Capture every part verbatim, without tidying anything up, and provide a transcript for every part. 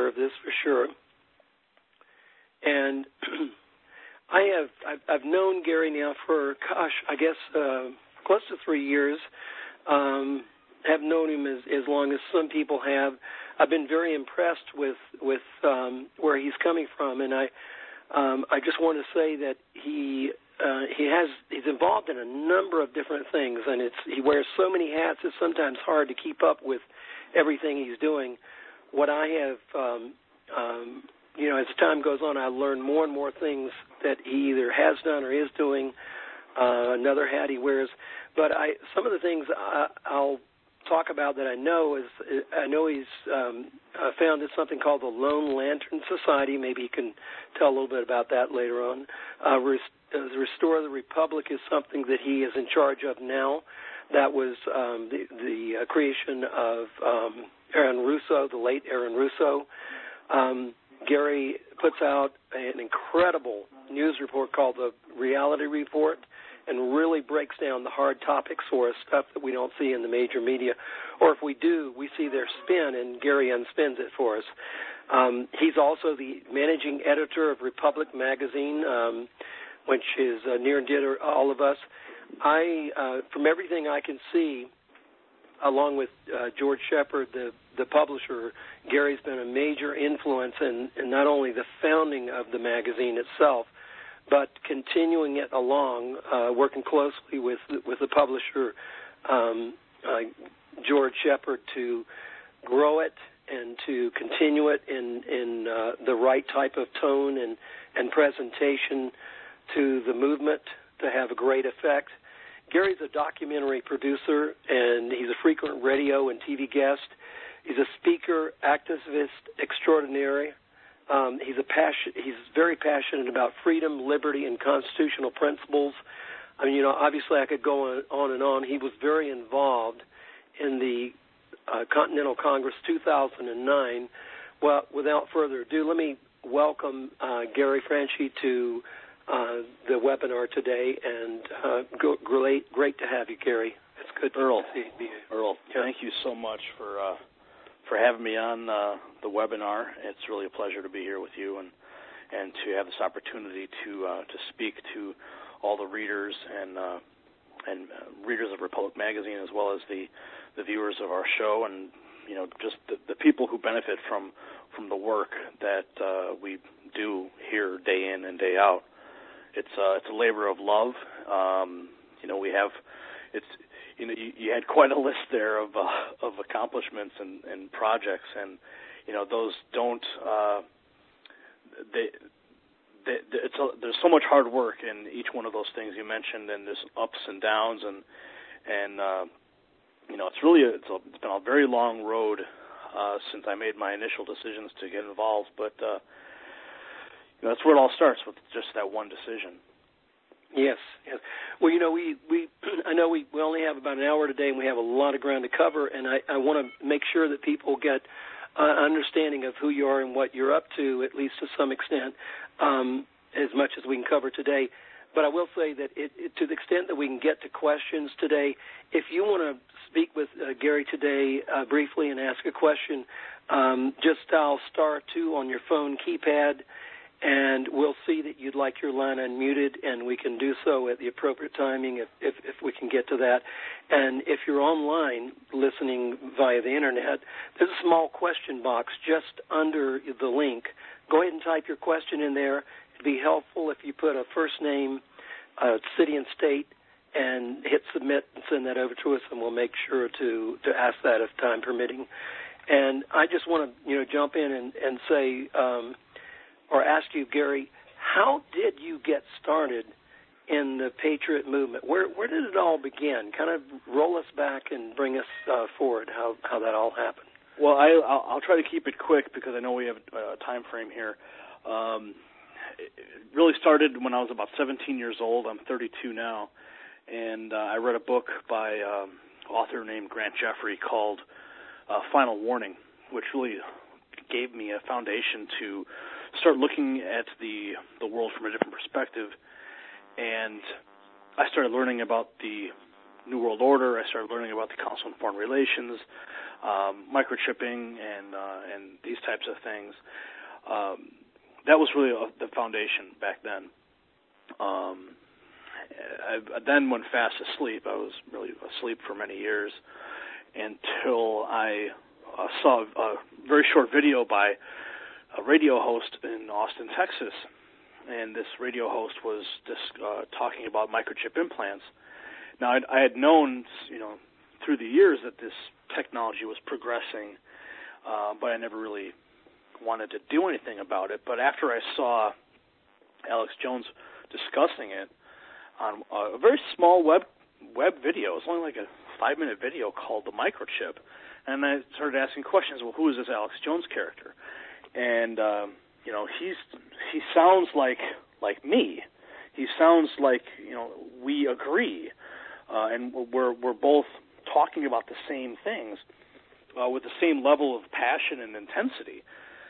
of this for sure. And I have I've, I've known Gary now for, gosh, I guess uh, close to three years. Um, have known him as, as long as some people have. I've been very impressed with with um, where he's coming from, and I um, I just want to say that he uh, he has he's involved in a number of different things, and it's he wears so many hats it's sometimes hard to keep up with everything he's doing. What I have, um, um, you know, as time goes on, I learn more and more things that he either has done or is doing. Uh, another hat he wears, but I some of the things I, I'll talk about that I know is I know he's um, uh, founded something called the Lone Lantern Society. Maybe he can tell a little bit about that later on. Uh, Rest- uh, Restore the Republic is something that he is in charge of now. That was um, the, the uh, creation of um, Aaron Russo, the late Aaron Russo. Um, Gary puts out an incredible news report called the Reality Report, and really breaks down the hard topics for us, stuff that we don't see in the major media. Or if we do, we see their spin, and Gary unspins it for us. Um, he's also the managing editor of Republic Magazine, um, which is uh, near and dear to all of us. I, uh, from everything I can see, along with uh, George Shepard, the, the publisher, Gary's been a major influence in, in not only the founding of the magazine itself, but continuing it along, uh, working closely with with the publisher, um, uh, George Shepard, to grow it and to continue it in, in uh, the right type of tone and, and presentation to the movement to have a great effect. Gary's a documentary producer, and he's a frequent radio and T V guest. He's a speaker, activist extraordinary. Um, he's a passion. He's very passionate about freedom, liberty, and constitutional principles. I mean, you know, obviously I could go on, on and on. He was very involved in the uh, Continental Congress two thousand nine. Well, without further ado, let me welcome uh, Gary Franchi to uh, the webinar today, and uh, go, great, great to have you, Gary. It's good Earl, to see you. Earl, yeah. Thank you so much for uh, for having me on uh, the webinar. It's really a pleasure to be here with you and and to have this opportunity to uh, to speak to all the readers and uh, and uh, readers of Republic Magazine, as well as the, the viewers of our show, and you know just the, the people who benefit from from the work that uh, we do here day in and day out. It's uh, it's a labor of love. Um, you know we have it's. You know, you, you had quite a list there of uh, of accomplishments and, and projects, and you know those don't. Uh, they, they, it's a, there's so much hard work in each one of those things you mentioned, and there's ups and downs, and and uh, you know it's really a, it's, a, it's been a very long road uh, since I made my initial decisions to get involved, but uh, you know, that's where it all starts, with just that one decision. Yes, yes. Well, you know, we, we I know we, we only have about an hour today, and we have a lot of ground to cover, and I, I want to make sure that people get an uh, understanding of who you are and what you're up to, at least to some extent, um, as much as we can cover today. But I will say that it, it, to the extent that we can get to questions today, if you want to speak with uh, Gary today uh, briefly and ask a question, um, just dial star two on your phone keypad, and we'll see that you'd like your line unmuted, and we can do so at the appropriate timing if, if, if we can get to that. And if you're online listening via the Internet, there's a small question box just under the link. Go ahead and type your question in there. It'd be helpful if you put a first name, uh, city and state, and hit submit and send that over to us, and we'll make sure to, to ask that if time permitting. And I just want to, you know, jump in and, and say... Um, or ask you, Gary, how did you get started in the Patriot movement? Where where did it all begin? Kind of roll us back and bring us uh, forward, how, how that all happened. Well, I, I'll, I'll try to keep it quick because I know we have a time frame here. Um, it really started when I was about seventeen years old. I'm thirty-two now, and uh, I read a book by an um, author named Grant Jeffrey called uh, Final Warning, which really gave me a foundation to start looking at the the world from a different perspective. And I started learning about the New World Order. I started learning about the Council on Foreign Relations. um, microchipping and uh, and these types of things. Um, that was really uh, the foundation back then. Um, I, I then went fast asleep. I was really asleep for many years until I uh, saw a very short video by a radio host in Austin, Texas. And this radio host was just uh, talking about microchip implants. Now, I'd, I had known, you know, through the years that this technology was progressing, uh, but I never really wanted to do anything about it. But after I saw Alex Jones discussing it on a very small web web video, it's only like a five-minute video called The Microchip, and I started asking questions. Well, who is this Alex Jones character? And um, you know, he's he sounds like like me. He sounds like, you know, we agree, uh, and we're we're both talking about the same things uh, with the same level of passion and intensity.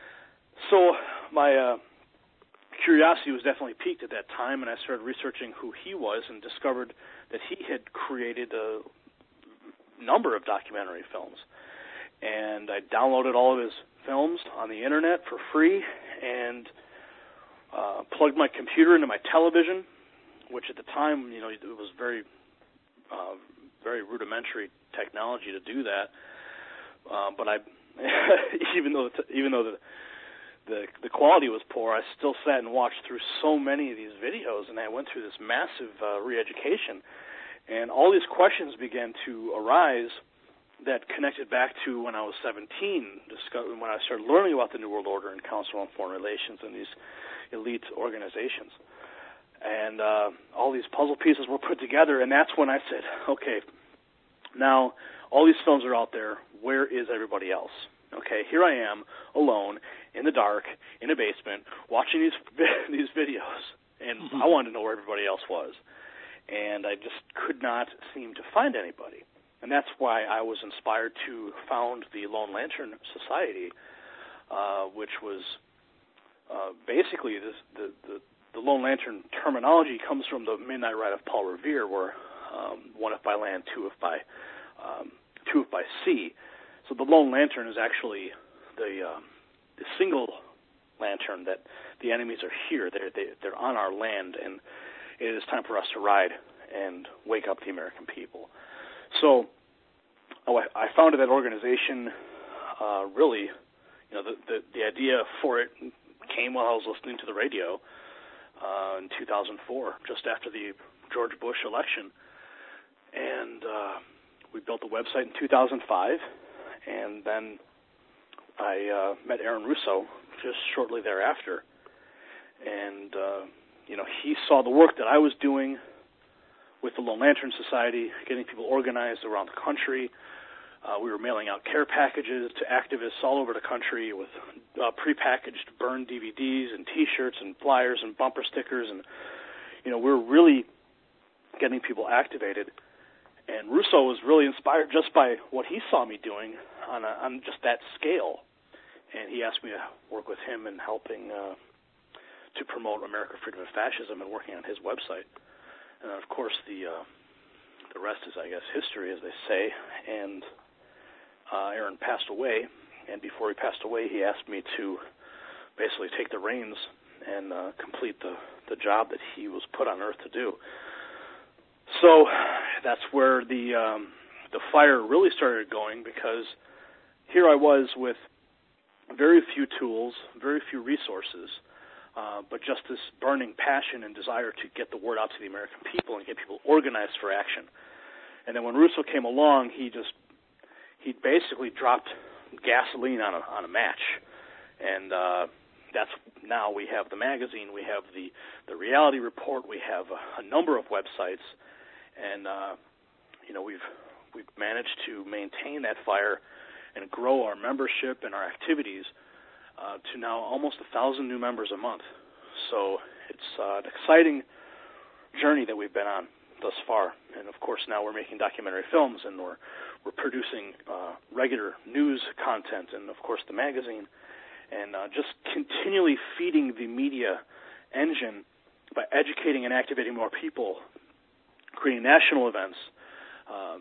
So my uh, curiosity was definitely piqued at that time, and I started researching who he was and discovered that he had created a number of documentary films. And I downloaded all of his films on the internet for free and uh, plugged my computer into my television, which at the time, you know, it was very, uh, very rudimentary technology to do that. Uh, but I, even though the, even though the, the the quality was poor, I still sat and watched through so many of these videos, and I went through this massive uh, re-education, and all these questions began to arise that connected back to when I was seventeen, when I started learning about the New World Order and Council on Foreign Relations and these elite organizations. And uh, all these puzzle pieces were put together, and that's when I said, okay, now all these films are out there. Where is everybody else? Okay, here I am, alone, in the dark, in a basement, watching these these videos, and mm-hmm. I wanted to know where everybody else was. And I just could not seem to find anybody. And that's why I was inspired to found the Lone Lantern Society, uh, which was uh, basically this, the, the, the Lone Lantern terminology comes from the Midnight Ride of Paul Revere, where um, one if by land, two if by um, two if by sea. So the Lone Lantern is actually the uh, the single lantern that the enemies are here. They're they, they're on our land, and it is time for us to ride and wake up the American people. So oh, I, I founded that organization. Uh, really, you know, the, the the idea for it came while I was listening to the radio uh, in two thousand four, just after the George Bush election, and uh, we built the website in two thousand five, and then I uh, met Aaron Russo just shortly thereafter, and uh, you know, he saw the work that I was doing with the Lone Lantern Society, getting people organized around the country. Uh, we were mailing out care packages to activists all over the country with uh, prepackaged burned D V Ds and T-shirts and flyers and bumper stickers, and you know, we were really getting people activated. And Russo was really inspired just by what he saw me doing on, a, on just that scale, and he asked me to work with him in helping uh, to promote America, Freedom, and Fascism, and working on his website. And of course, the uh, the rest is, I guess, history, as they say. And uh, Aaron passed away, and before he passed away, he asked me to basically take the reins and uh, complete the, the job that he was put on earth to do. So that's where the um, the fire really started going, because here I was with very few tools, very few resources, Uh, but just this burning passion and desire to get the word out to the American people and get people organized for action. And then when Russo came along, he just he basically dropped gasoline on a on a match, and uh, that's now we have the magazine, we have the the Reality Report, we have a, a number of websites, and uh, you know we've we've managed to maintain that fire and grow our membership and our activities Uh, to now almost a thousand new members a month. So it's uh, an exciting journey that we've been on thus far. And of course, now we're making documentary films, and we're we're producing uh, regular news content, and of course the magazine, and uh, just continually feeding the media engine by educating and activating more people, creating national events, um,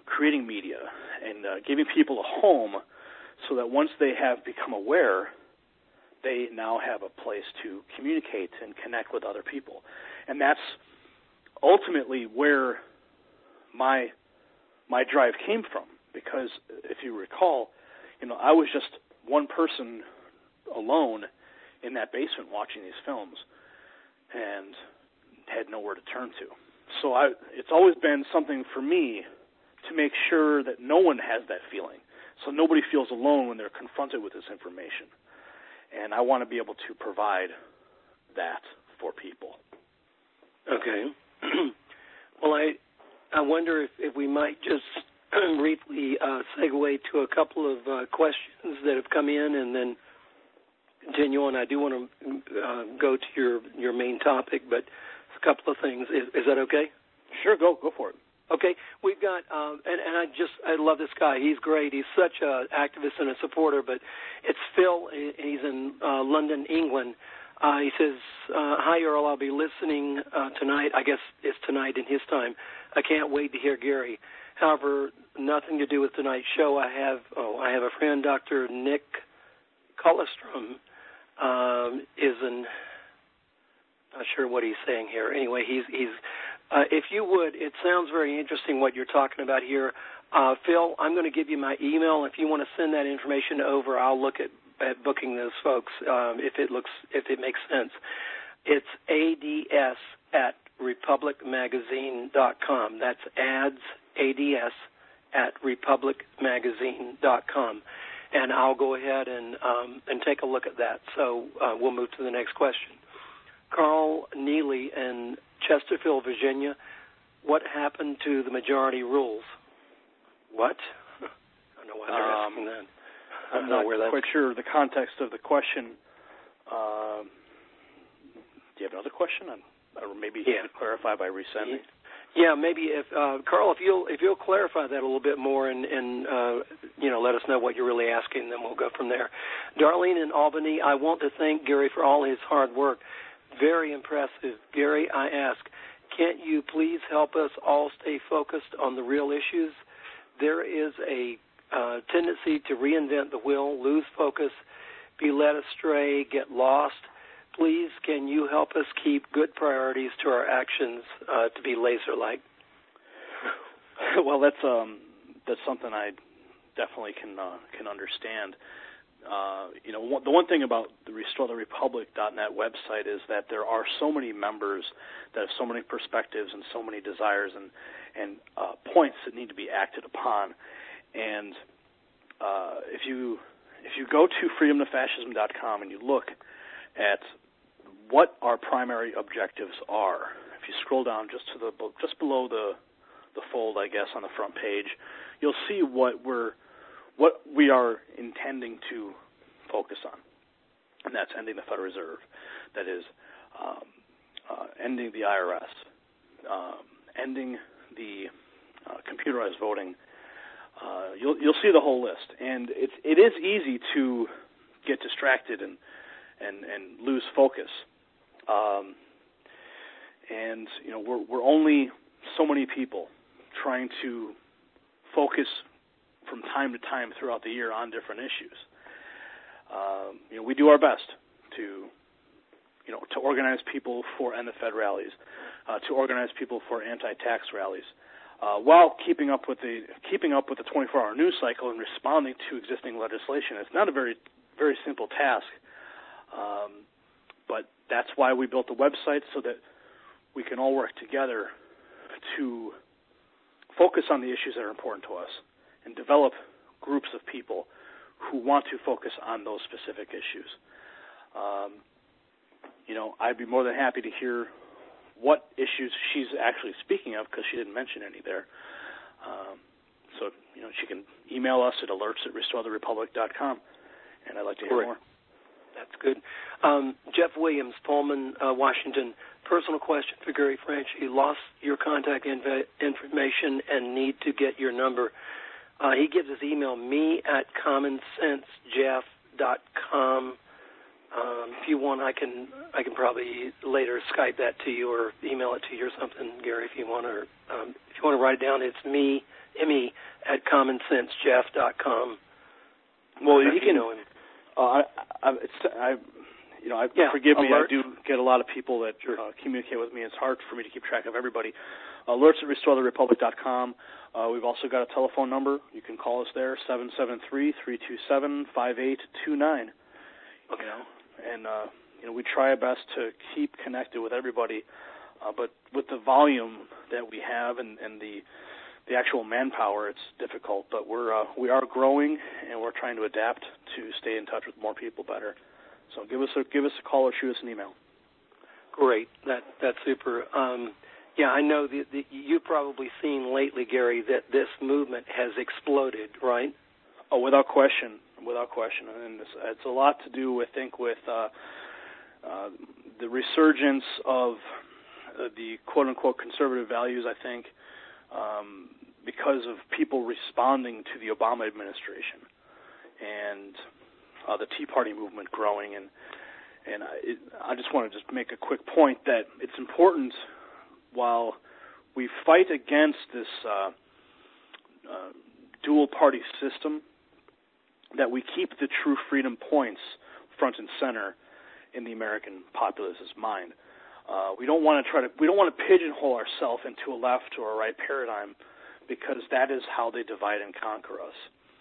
creating media and uh, giving people a home so that once they have become aware, they now have a place to communicate and connect with other people. And that's ultimately where my my drive came from, because if you recall, you know, I was just one person alone in that basement watching these films and had nowhere to turn to. So I, it's always been something for me to make sure that no one has that feeling, so nobody feels alone when they're confronted with this information. And I want to be able to provide that for people. Okay. Well, I I wonder if, if we might just briefly uh, segue to a couple of uh, questions that have come in and then continue on. I do want to uh, go to your, your main topic, but a couple of things. Is, is that okay? Sure, go go for it. Okay, we've got, um, and, and I just, I love this guy. He's great. He's such an activist and a supporter, but it's Phil. He's in uh, London, England. Uh, he says, uh, hi, Earl, I'll be listening uh, tonight. I guess it's tonight in his time. I can't wait to hear Gary. However, nothing to do with tonight's show. I have, oh, I have a friend, Doctor Nick Colostrum, um, is in, not sure what he's saying here. Anyway, he's, he's, uh, if you would, it sounds very interesting what you're talking about here. Uh, Phil, I'm going to give you my email. If you want to send that information over, I'll look at, at booking those folks, um, if it looks, if it makes sense. It's ads at republic magazine dot com. That's ads, ads, at republic magazine dot com. And I'll go ahead and, um, and take a look at that. So uh, we'll move to the next question. Carl Neely in Chesterfield, Virginia. What happened to the majority rules? What? I don't know why they're um, asking that. I I'm not quite sure the context of the question. Uh, do you have another question? Or maybe you yeah. could clarify by resending. Yeah, maybe if uh, Carl, if you'll if you'll clarify that a little bit more and, and uh, you know, let us know what you're really asking, then we'll go from there. Darlene in Albany, I want to thank Gary for all his hard work. Very impressive. Gary, I ask, can't you please help us all stay focused on the real issues? There is a uh, tendency to reinvent the wheel, lose focus, be led astray, get lost. Please, can you help us keep good priorities to our actions uh, to be laser-like? Well, that's um, that's something I definitely can uh, can understand. Uh, you know, one, the one thing about the restore the republic dot net website is that there are so many members that have so many perspectives and so many desires and and uh, points that need to be acted upon. And uh, if you if you go to freedom to fascism dot com and you look at what our primary objectives are, if you scroll down just to the just below the the fold, I guess, on the front page, you'll see what we're what we are intending to focus on, and that's ending the Federal Reserve. That is, um, uh, ending the I R S, um, ending the uh, computerized voting. Uh, you'll you'll see the whole list, and it's it is easy to get distracted and and and lose focus. Um, and you know we're we're only so many people trying to focus from time to time throughout the year on different issues. Um, you know, we do our best to, you know, to organize people for End the Fed rallies, uh, to organize people for anti-tax rallies, uh, while keeping up with the keeping up with the twenty-four hour news cycle and responding to existing legislation. It's not a very very simple task, um, but that's why we built the website, so that we can all work together to focus on the issues that are important to us and develop groups of people who want to focus on those specific issues. Um, you know, I'd be more than happy to hear what issues she's actually speaking of, because she didn't mention any there. Um, so, you know, she can email us at alerts at restore the republic dot com, and I'd like to hear Correct. more. That's good. Um, Jeff Williams, Pullman, uh, Washington. Personal question for Gary French. He lost your contact inv- information and need to get your number. Uh, he gives his email, me at common sense jeff dot com. Um, if you want, I can I can probably later Skype that to you or email it to you or something, Gary, if you want. Or um, if you want to write it down, it's me, M-E, at common sense jeff dot com. Well, you can you know him. Uh, I, I, it's, I, you know, I, yeah, forgive me. alerts. I do get a lot of people that uh, communicate with me. It's hard for me to keep track of everybody. Alerts at restore the republic dot com. Uh, we've also got a telephone number. You can call us there, seven seven three, three two seven, five eight two nine. Okay. You know, and uh, you know, we try our best to keep connected with everybody, uh, but with the volume that we have and, and the the actual manpower, it's difficult. But we're uh, we are growing, and we're trying to adapt to stay in touch with more people better. So give us a give us a call or shoot us an email. Great, that that's super. Um, yeah, I know that, that you've probably seen lately, Gary, that this movement has exploded, right? Oh, without question, without question, and it's, it's a lot to do, I think, with uh, uh, the resurgence of uh, the quote-unquote conservative values. I think um, because of people responding to the Obama administration and uh, the Tea Party movement growing, and and I, it, I just want to just make a quick point that it's important while we fight against this uh, uh, dual-party system, that we keep the true freedom points front and center in the American populace's mind. Uh, we don't want to try to we don't want to pigeonhole ourselves into a left or a right paradigm, because that is how they divide and conquer us.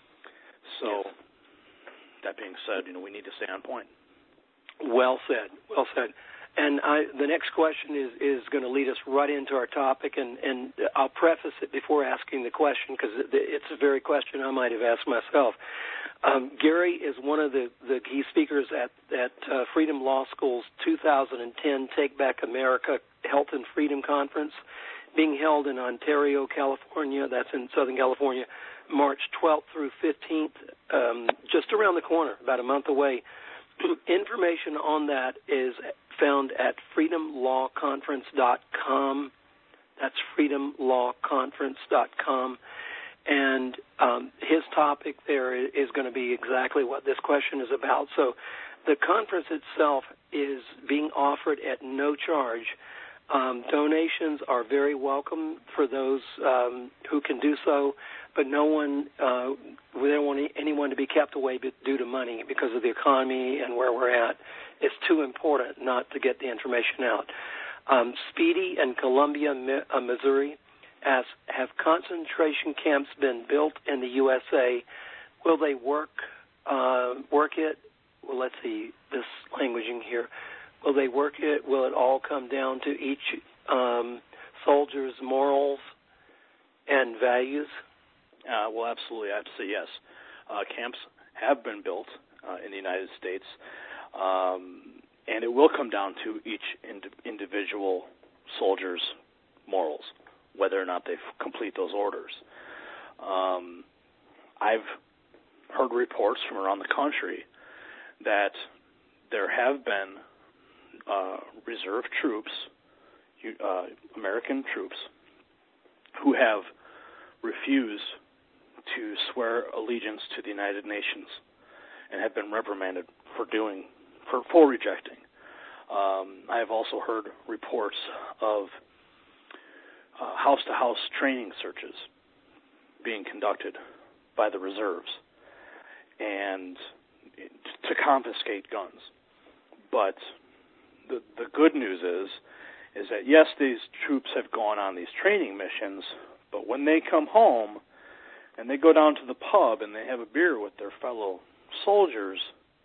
So, yes. That being said, you know, we need to stay on point. Well said. Well said. And I, the next question is, is going to lead us right into our topic, and, and I'll preface it before asking the question, because it, it's a very question I might have asked myself. Um, Gary is one of the, the key speakers at, at uh, Freedom Law School's two thousand ten Take Back America Health and Freedom Conference, being held in Ontario, California. That's in Southern California, March twelfth through fifteenth, um, just around the corner, about a month away. Information on that is found at freedom law conference dot com. That's freedom law conference dot com. And um, his topic there is going to be exactly what this question is about. So the conference itself is being offered at no charge. Um, donations are very welcome for those um, who can do so, but no one, uh, we don't want anyone to be kept away due to money because of the economy and where we're at. It's too important not to get the information out. Um, Speedy in Columbia, Missouri, asks, have concentration camps been built in the U S A? Will they work uh, work it? Well, let's see this languaging here. Will they work it? Will it all come down to each um, soldier's morals and values? Uh, well, absolutely. I have to say yes. Uh, camps have been built uh, in the United States, um, and it will come down to each ind- individual soldier's morals, whether or not they f- complete those orders. Um, I've heard reports from around the country that there have been uh, reserve troops, uh, American troops, who have refused to swear allegiance to the United Nations and have been reprimanded for doing, for, for rejecting. Um, I have also heard reports of uh, house-to-house training searches being conducted by the reserves and to confiscate guns. But the the good news is, is that yes, these troops have gone on these training missions, but when they come home and they go down to the pub and they have a beer with their fellow soldiers,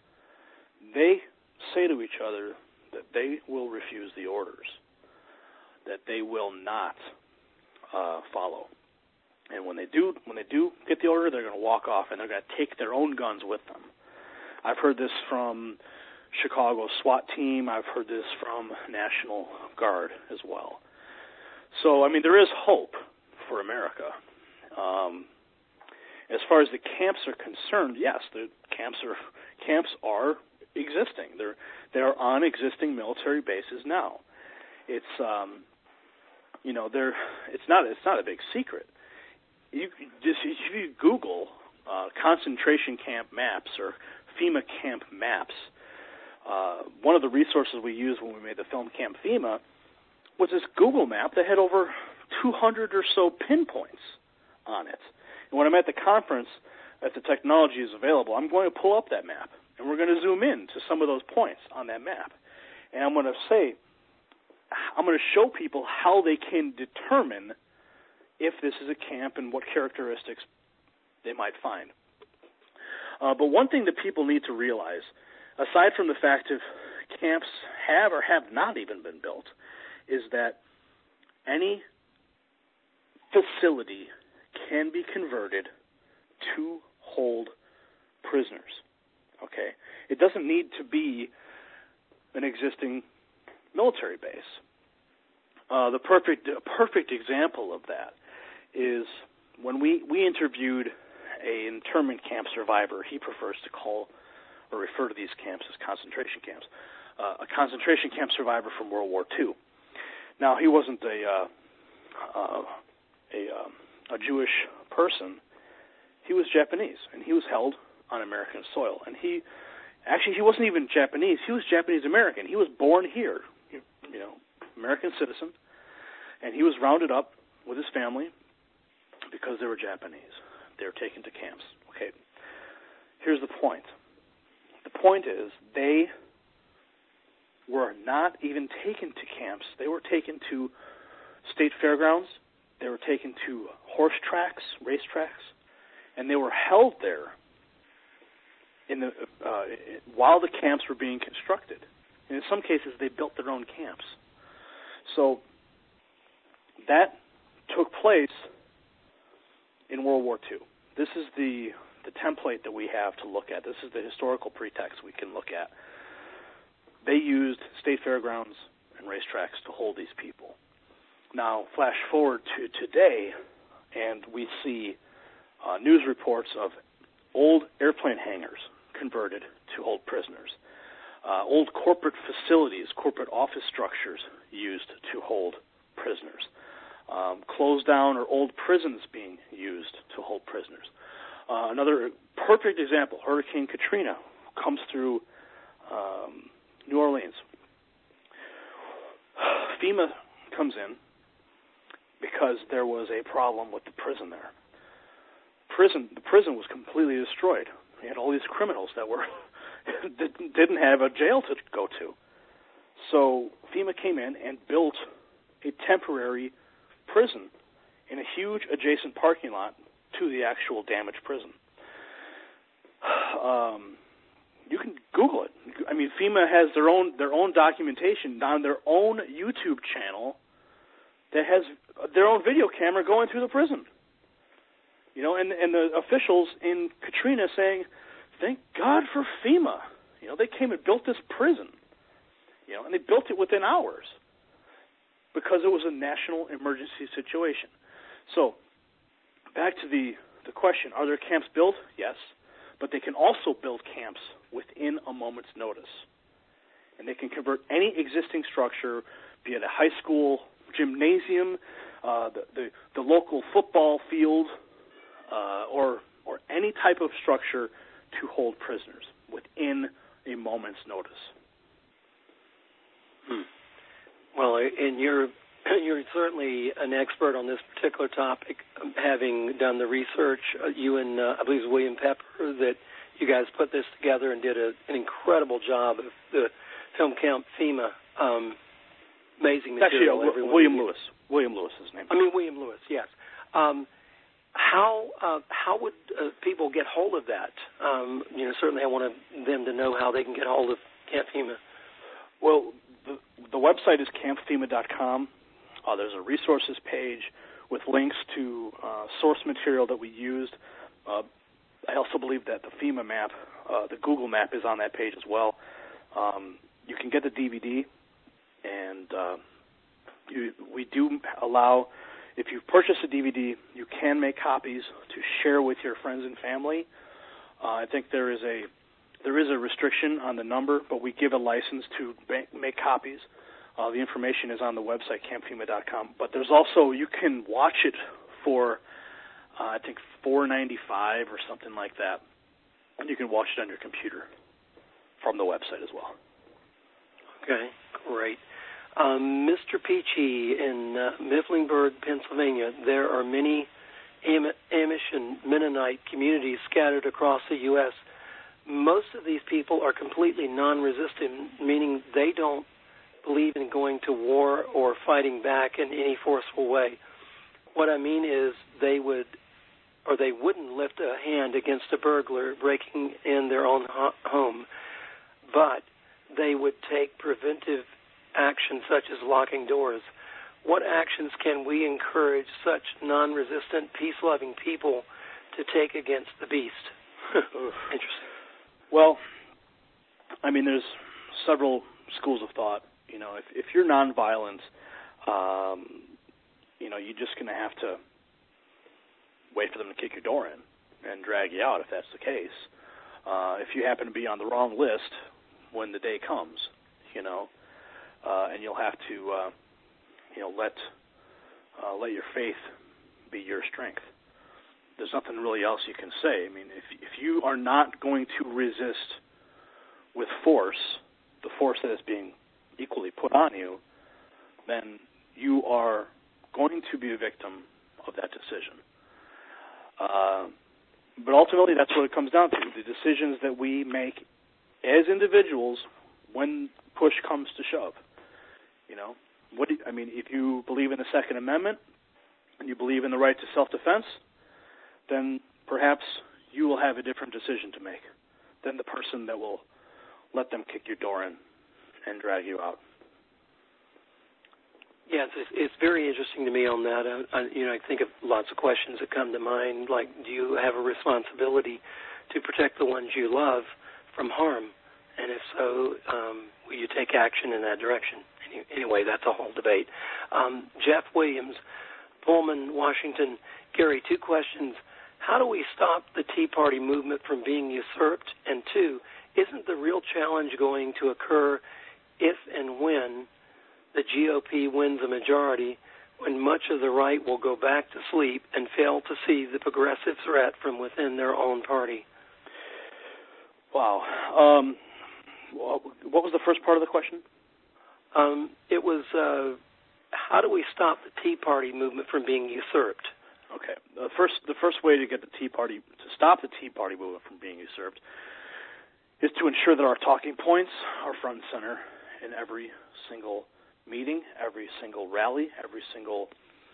they say to each other that they will refuse the orders, that they will not uh, follow. And when they do, when they do get the order, they're going to walk off and they're going to take their own guns with them. I've heard this from Chicago SWAT team. I've heard this from National Guard as well. So, I mean, there is hope for America. Um, as far as the camps are concerned, yes, the camps are camps are existing. They're they are on existing military bases now. It's um, you know, they're it's not it's not a big secret. You just if you Google uh, concentration camp maps or FEMA camp maps, uh, one of the resources we used when we made the film Camp FEMA was this Google map that had over two hundred or so pinpoints on it. And when I'm at the conference, if the technology is available, I'm going to pull up that map, and we're going to zoom in to some of those points on that map. And I'm going to say, I'm going to show people how they can determine if this is a camp and what characteristics they might find. Uh, but one thing that people need to realize, aside from the fact if camps have or have not even been built, is that any facility can be converted to hold prisoners. Okay? It doesn't need to be an existing military base. Uh, the perfect a perfect example of that is when we, we interviewed an internment camp survivor. He prefers to call or refer to these camps as concentration camps. Uh, a concentration camp survivor from World War Two. Now, he wasn't a uh, uh, a, uh, a Jewish person. He was Japanese, and he was held on American soil. And he actually he wasn't even Japanese. He was Japanese American. He was born here, you, you know, American citizen, and he was rounded up with his family because they were Japanese. They were taken to camps. Okay, here's the point. The point is they were not even taken to camps. They were taken to state fairgrounds. They were taken to horse tracks, race tracks, and they were held there in the uh, while the camps were being constructed. And in some cases, they built their own camps. So that took place in World War Two. This is the the template that we have to look at. This is the historical pretext we can look at. They used state fairgrounds and racetracks to hold these people. Now, flash forward to today, and we see uh, news reports of old airplane hangars converted to hold prisoners, uh, old corporate facilities, corporate office structures used to hold prisoners, um, closed down or old prisons being used to hold prisoners. Uh, another perfect example, Hurricane Katrina comes through um, New Orleans. FEMA comes in because there was a problem with the prison there. Prison, the prison was completely destroyed. We had all these criminals that were didn't have a jail to go to. So FEMA came in and built a temporary prison in a huge adjacent parking lot to the actual damaged prison. Um, you can Google it. I mean, FEMA has their own their own documentation on their own YouTube channel that has their own video camera going through the prison. You know, and and the officials in Katrina saying, "Thank God for FEMA." You know, they came and built this prison. You know, and they built it within hours because it was a national emergency situation. So, back to the, the question, are there camps built? Yes. But they can also build camps within a moment's notice. And they can convert any existing structure, be it a high school gymnasium, uh, the, the, the local football field, uh, or, or any type of structure to hold prisoners within a moment's notice. Hmm. Well, and you're you're certainly an expert on this particular topic, having done the research. Uh, you and uh, I believe it was William Pepper that you guys put this together and did a, an incredible job of the film Camp FEMA. Um, amazing material. Actually, uh, William Lewis. William Lewis is his name. I mean William Lewis. Yes. Um, how uh, how would uh, people get hold of that? Um, you know, certainly I want them to know how they can get hold of Camp FEMA. Well, the, the website is camp fema dot com. Uh, there's a resources page with links to uh, source material that we used. Uh, I also believe that the FEMA map, uh, the Google map, is on that page as well. Um, you can get the D V D, and uh, you, we do allow, if you purchase a D V D, you can make copies to share with your friends and family. Uh, I think there is a there is a restriction on the number, but we give a license to make copies. Uh, the information is on the website, camp fema dot com. But there's also, you can watch it for, uh, I think, four ninety-five or something like that. And you can watch it on your computer from the website as well. Okay, great. Um, Mister Peachy in uh, Mifflinburg, Pennsylvania, there are many Am- Amish and Mennonite communities scattered across the U S Most of these people are completely non-resistant, meaning they don't believe in going to war or fighting back in any forceful way. What I mean is they would, or they wouldn't lift a hand against a burglar breaking in their own ho- home, but they would take preventive action such as locking doors. What actions can we encourage such non-resistant, peace-loving people to take against the beast? Interesting. Well, I mean, there's several schools of thought. You know, if, if you're nonviolent, um, you know, you're just going to have to wait for them to kick your door in and drag you out if that's the case. Uh, if you happen to be on the wrong list when the day comes, you know, uh, and you'll have to, uh, you know, let uh, let your faith be your strength. There's nothing really else you can say. I mean, if if you are not going to resist with force, the force that is being equally put on you, then you are going to be a victim of that decision. Uh, but ultimately, that's what it comes down to, the decisions that we make as individuals when push comes to shove. You know, what do you, I mean, if you believe in the Second Amendment and you believe in the right to self-defense, then perhaps you will have a different decision to make than the person that will let them kick your door in and drag you out. Yeah, it's, it's very interesting to me on that. I, I, you know, I think of lots of questions that come to mind, like, do you have a responsibility to protect the ones you love from harm? And if so, um, will you take action in that direction? Any, anyway, that's a whole debate. Um, Jeff Williams, Pullman, Washington. Gary, two questions. How do we stop the Tea Party movement from being usurped? And two, isn't the real challenge going to occur if and when the G O P wins a majority, when much of the right will go back to sleep and fail to see the progressive threat from within their own party? Wow. Um, what was the first part of the question? Um, it was, uh, how do we stop the Tea Party movement from being usurped? Okay. The first, the first way to get the Tea Party, to stop the Tea Party movement from being usurped, is to ensure that our talking points are front and center in every single meeting, every single rally, every single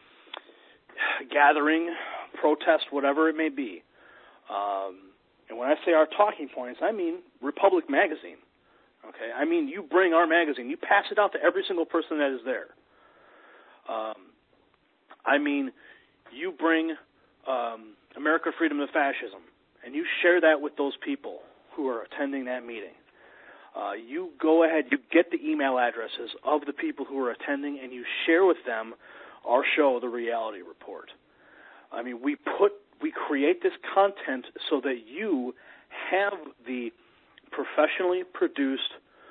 gathering, protest, whatever it may be. Um, and when I say our talking points, I mean Republic Magazine. Okay, I mean you bring our magazine, you pass it out to every single person that is there. Um, I mean you bring um, America, Freedom, and Fascism, and you share that with those people who are attending that meeting. Uh, you go ahead, you get the email addresses of the people who are attending, and you share with them our show, The Reality Report. I mean, we put, we create this content so that you have the professionally produced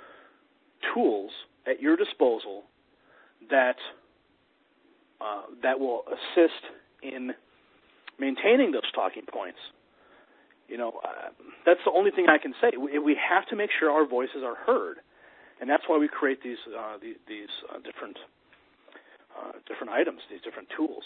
tools at your disposal that uh, that will assist in maintaining those talking points. You know, uh, that's the only thing I can say. We, we have to make sure our voices are heard, and that's why we create these uh, these, these uh, different uh, different items, these different tools.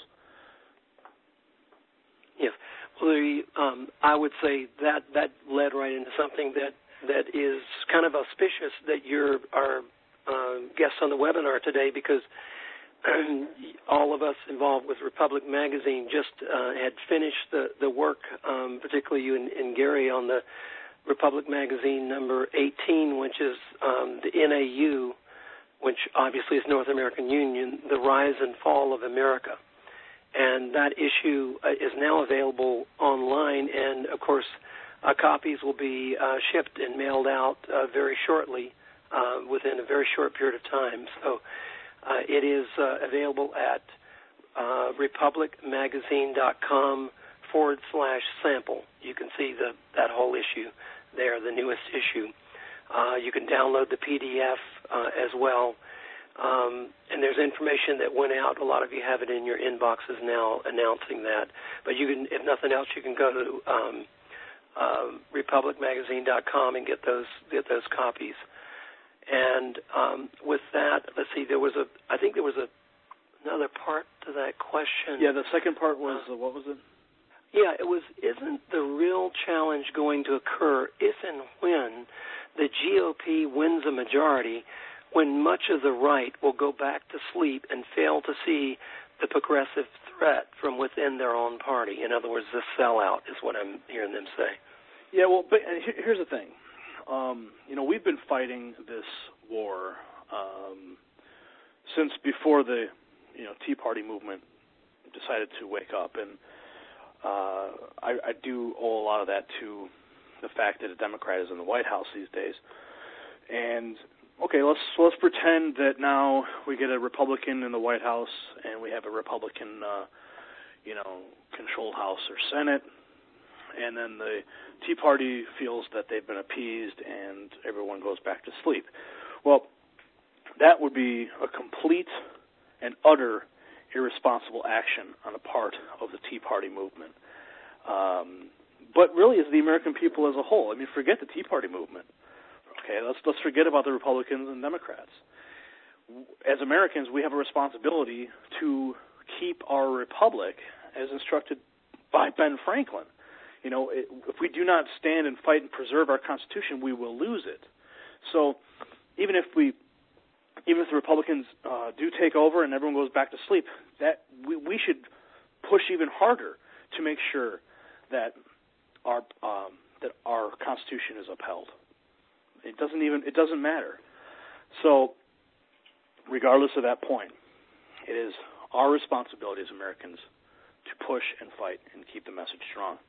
Yes. Well, the, um, I would say that that led right into something that, that is kind of auspicious that you're our uh, guest on the webinar today, because all of us involved with Republic Magazine just uh, had finished the, the work, um, particularly you and, and Gary, on the Republic Magazine number eighteen, which is um, the N A U, which obviously is North American Union, The Rise and Fall of America. And that issue uh, is now available online, and, of course, uh, copies will be uh, shipped and mailed out uh, very shortly, uh, within a very short period of time. So uh, it is uh, available at uh, republicmagazine.com forward slash sample. You can see the, that whole issue there, the newest issue. Uh, you can download the P D F uh, as well. Um, and there's information that went out. A lot of you have it in your inboxes now announcing that. But you can, if nothing else, you can go to um, uh, republic magazine dot com and get those get those copies. And um, with that, let's see, there was a, I think there was a, another part to that question. Yeah, the second part was, uh, what was it? Yeah, it was, isn't the real challenge going to occur if and when the G O P wins a majority, when much of the right will go back to sleep and fail to see the progressive threat from within their own party? In other words, the sellout is what I'm hearing them say. Yeah, well, but here's the thing. Um, you know, we've been fighting this war um, since before the, you know, Tea Party movement decided to wake up, and uh, I, I do owe a lot of that to the fact that a Democrat is in the White House these days. And okay, let's let's pretend that now we get a Republican in the White House and we have a Republican, uh, you know, controlled House or Senate, and then the Tea Party feels that they've been appeased and everyone goes back to sleep. Well, that would be a complete and utter irresponsible action on the part of the Tea Party movement. Um, but really, it's the American people as a whole. I mean, forget the Tea Party movement. Okay, let's let's forget about the Republicans and Democrats. As Americans, we have a responsibility to keep our republic as instructed by Ben Franklin. You know, it, if we do not stand and fight and preserve our Constitution, we will lose it. So, even if we, even if the Republicans uh, do take over and everyone goes back to sleep, that we, we should push even harder to make sure that our um, that our Constitution is upheld. It doesn't even it doesn't matter. So, regardless of that point, it is our responsibility as Americans to push and fight and keep the message strong.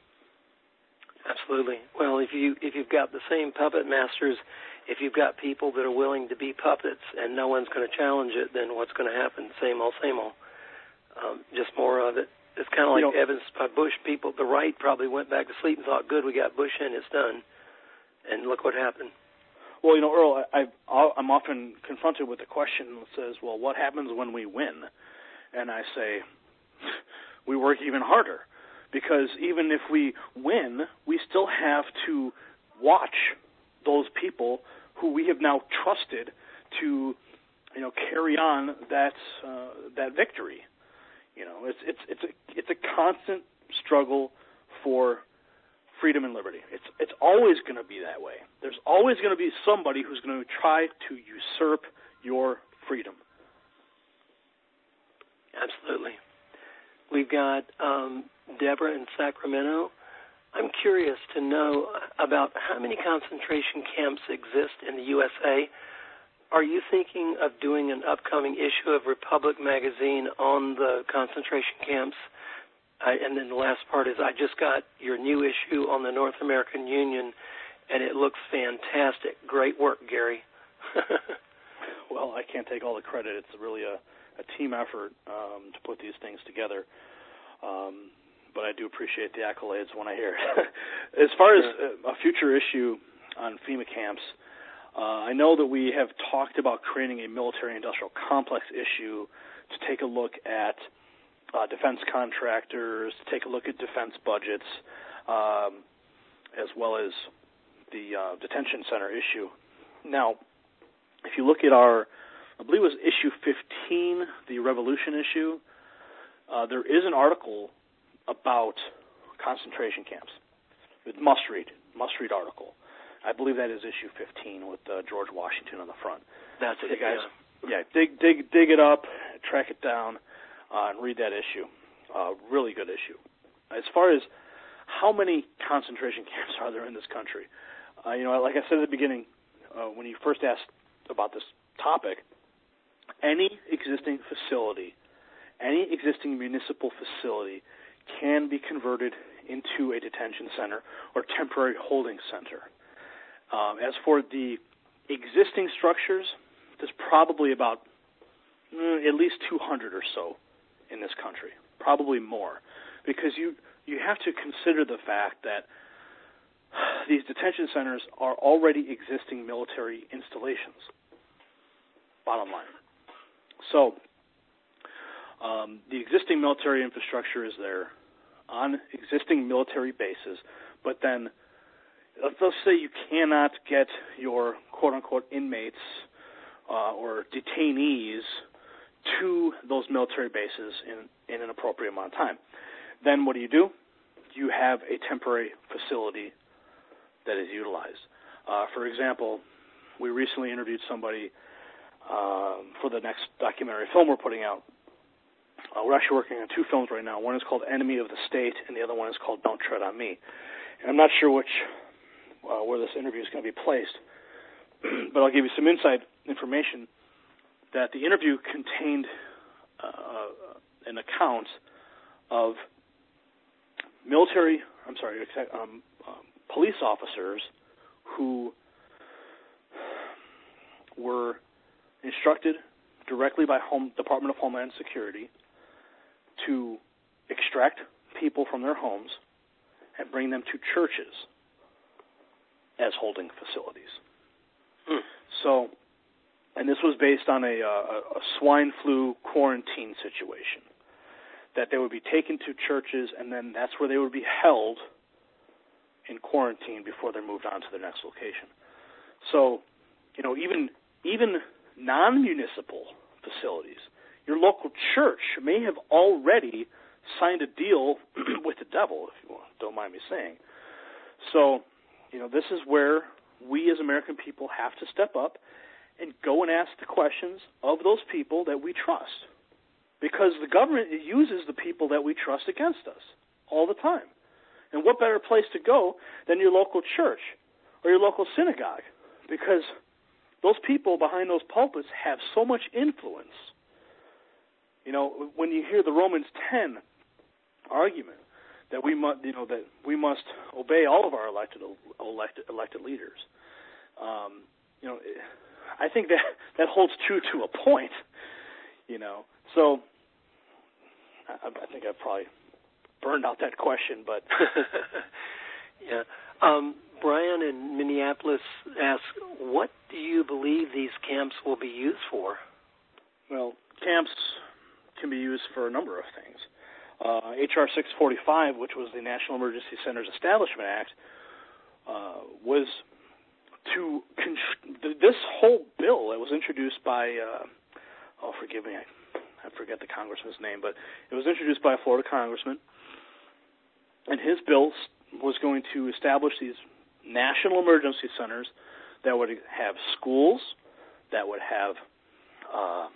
Absolutely. Well, if you if you've got the same puppet masters, if you've got people that are willing to be puppets and no one's going to challenge it, then what's going to happen? Same old, same old. Um, just more of it. It's kind of like you know, Evans by Bush. People, the right probably went back to sleep and thought, "Good, we got Bush in, it's done." And look what happened. Well, you know, Earl, I, I, I'm often confronted with the question that says, "Well, what happens when we win?" And I say, we work even harder. Because even if we win, we still have to watch those people who we have now trusted to, you know, carry on that uh, that victory. You know, it's it's it's a it's a constant struggle for freedom and liberty. It's it's always going to be that way. There's always going to be somebody who's going to try to usurp your freedom. Absolutely. We've got um, Deborah in Sacramento. I'm curious to know about how many concentration camps exist in the U S A. Are you thinking of doing an upcoming issue of Republic magazine on the concentration camps? I, and then the last part is I just got your new issue on the North American Union, and it looks fantastic. Great work, Gary. Well, I can't take all the credit. It's really a, a team effort um, to put these things together. Um, but I do appreciate the accolades when I hear it. As far as a future issue on FEMA camps, uh, I know that we have talked about creating a military-industrial complex issue to take a look at uh, defense contractors, to take a look at defense budgets, um, as well as the uh, detention center issue. Now, if you look at our, I believe it was issue fifteen, the Revolution issue, uh, there is an article about concentration camps. It must read, must read article. I believe that is issue fifteen with uh, George Washington on the front. That's so it, guys, yeah. yeah. Dig, dig, dig it up, track it down, uh, and read that issue. Uh, really good issue. As far as how many concentration camps are there in this country, uh, you know, like I said at the beginning, uh, when you first asked about this topic, any existing facility, any existing municipal facility can be converted into a detention center or temporary holding center. Um, as for the existing structures, there's probably about mm, at least two hundred or so in this country, probably more, because you, you have to consider the fact that these detention centers are already existing military installations, bottom line. So um, the existing military infrastructure is there on existing military bases, but then let's say you cannot get your quote-unquote inmates uh, or detainees to those military bases in, in an appropriate amount of time. Then what do you do? You have a temporary facility that is utilized. Uh, for example, we recently interviewed somebody uh, for the next documentary film we're putting out. Uh, we're actually working on two films right now. One is called Enemy of the State, and the other one is called Don't Tread on Me. And I'm not sure which uh, where this interview is going to be placed, but I'll give you some inside information that the interview contained uh, an account of military, I'm sorry, um, um, police officers who were instructed directly by Home Department of Homeland Security to extract people from their homes and bring them to churches as holding facilities. Hmm. So, and this was based on a, a, a swine flu quarantine situation, that they would be taken to churches, and then that's where they would be held in quarantine before they're moved on to their next location. So, you know, even even non-municipal facilities, your local church may have already signed a deal with the devil, if you don't mind me saying. So, you know, this is where we as American people have to step up and go and ask the questions of those people that we trust. Because the government uses the people that we trust against us all the time. And what better place to go than your local church or your local synagogue? Because those people behind those pulpits have so much influence. You know, when you hear the Romans ten argument that we must, you know, that we must obey all of our elected elected, elected leaders, um, you know, I think that that holds true to a point. You know, so I, I think I've probably burned out that question, but yeah. Um, Brian in Minneapolis asks, what do you believe these camps will be used for? Well, camps can be used for a number of things. Uh, H R six forty-five, which was the National Emergency Centers Establishment Act, uh, was to con- this whole bill that was introduced by, uh, oh, forgive me, I, I forget the congressman's name, but it was introduced by a Florida congressman, and his bill was going to establish these national emergency centers that would have schools, that would have, uh,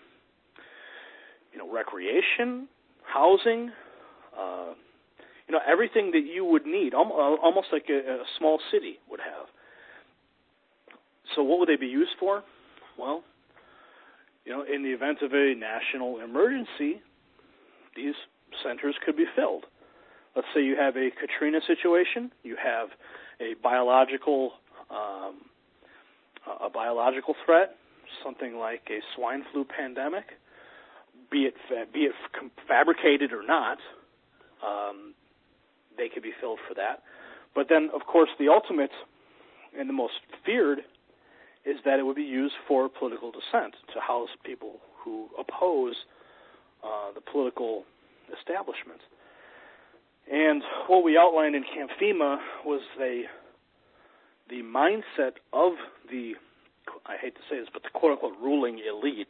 you know, recreation, housing, uh, you know, everything that you would need, almost like a, a small city would have. So what would they be used for? Well, you know, in the event of a national emergency, these centers could be filled. Let's say you have a Katrina situation, you have a biological um, a biological threat, something like a swine flu pandemic, be it be it fabricated or not, um, they could be filled for that. But then, of course, the ultimate and the most feared is that it would be used for political dissent, to house people who oppose uh, the political establishment. And what we outlined in Camp FEMA was the the mindset of the, I hate to say this, but the quote-unquote ruling elite.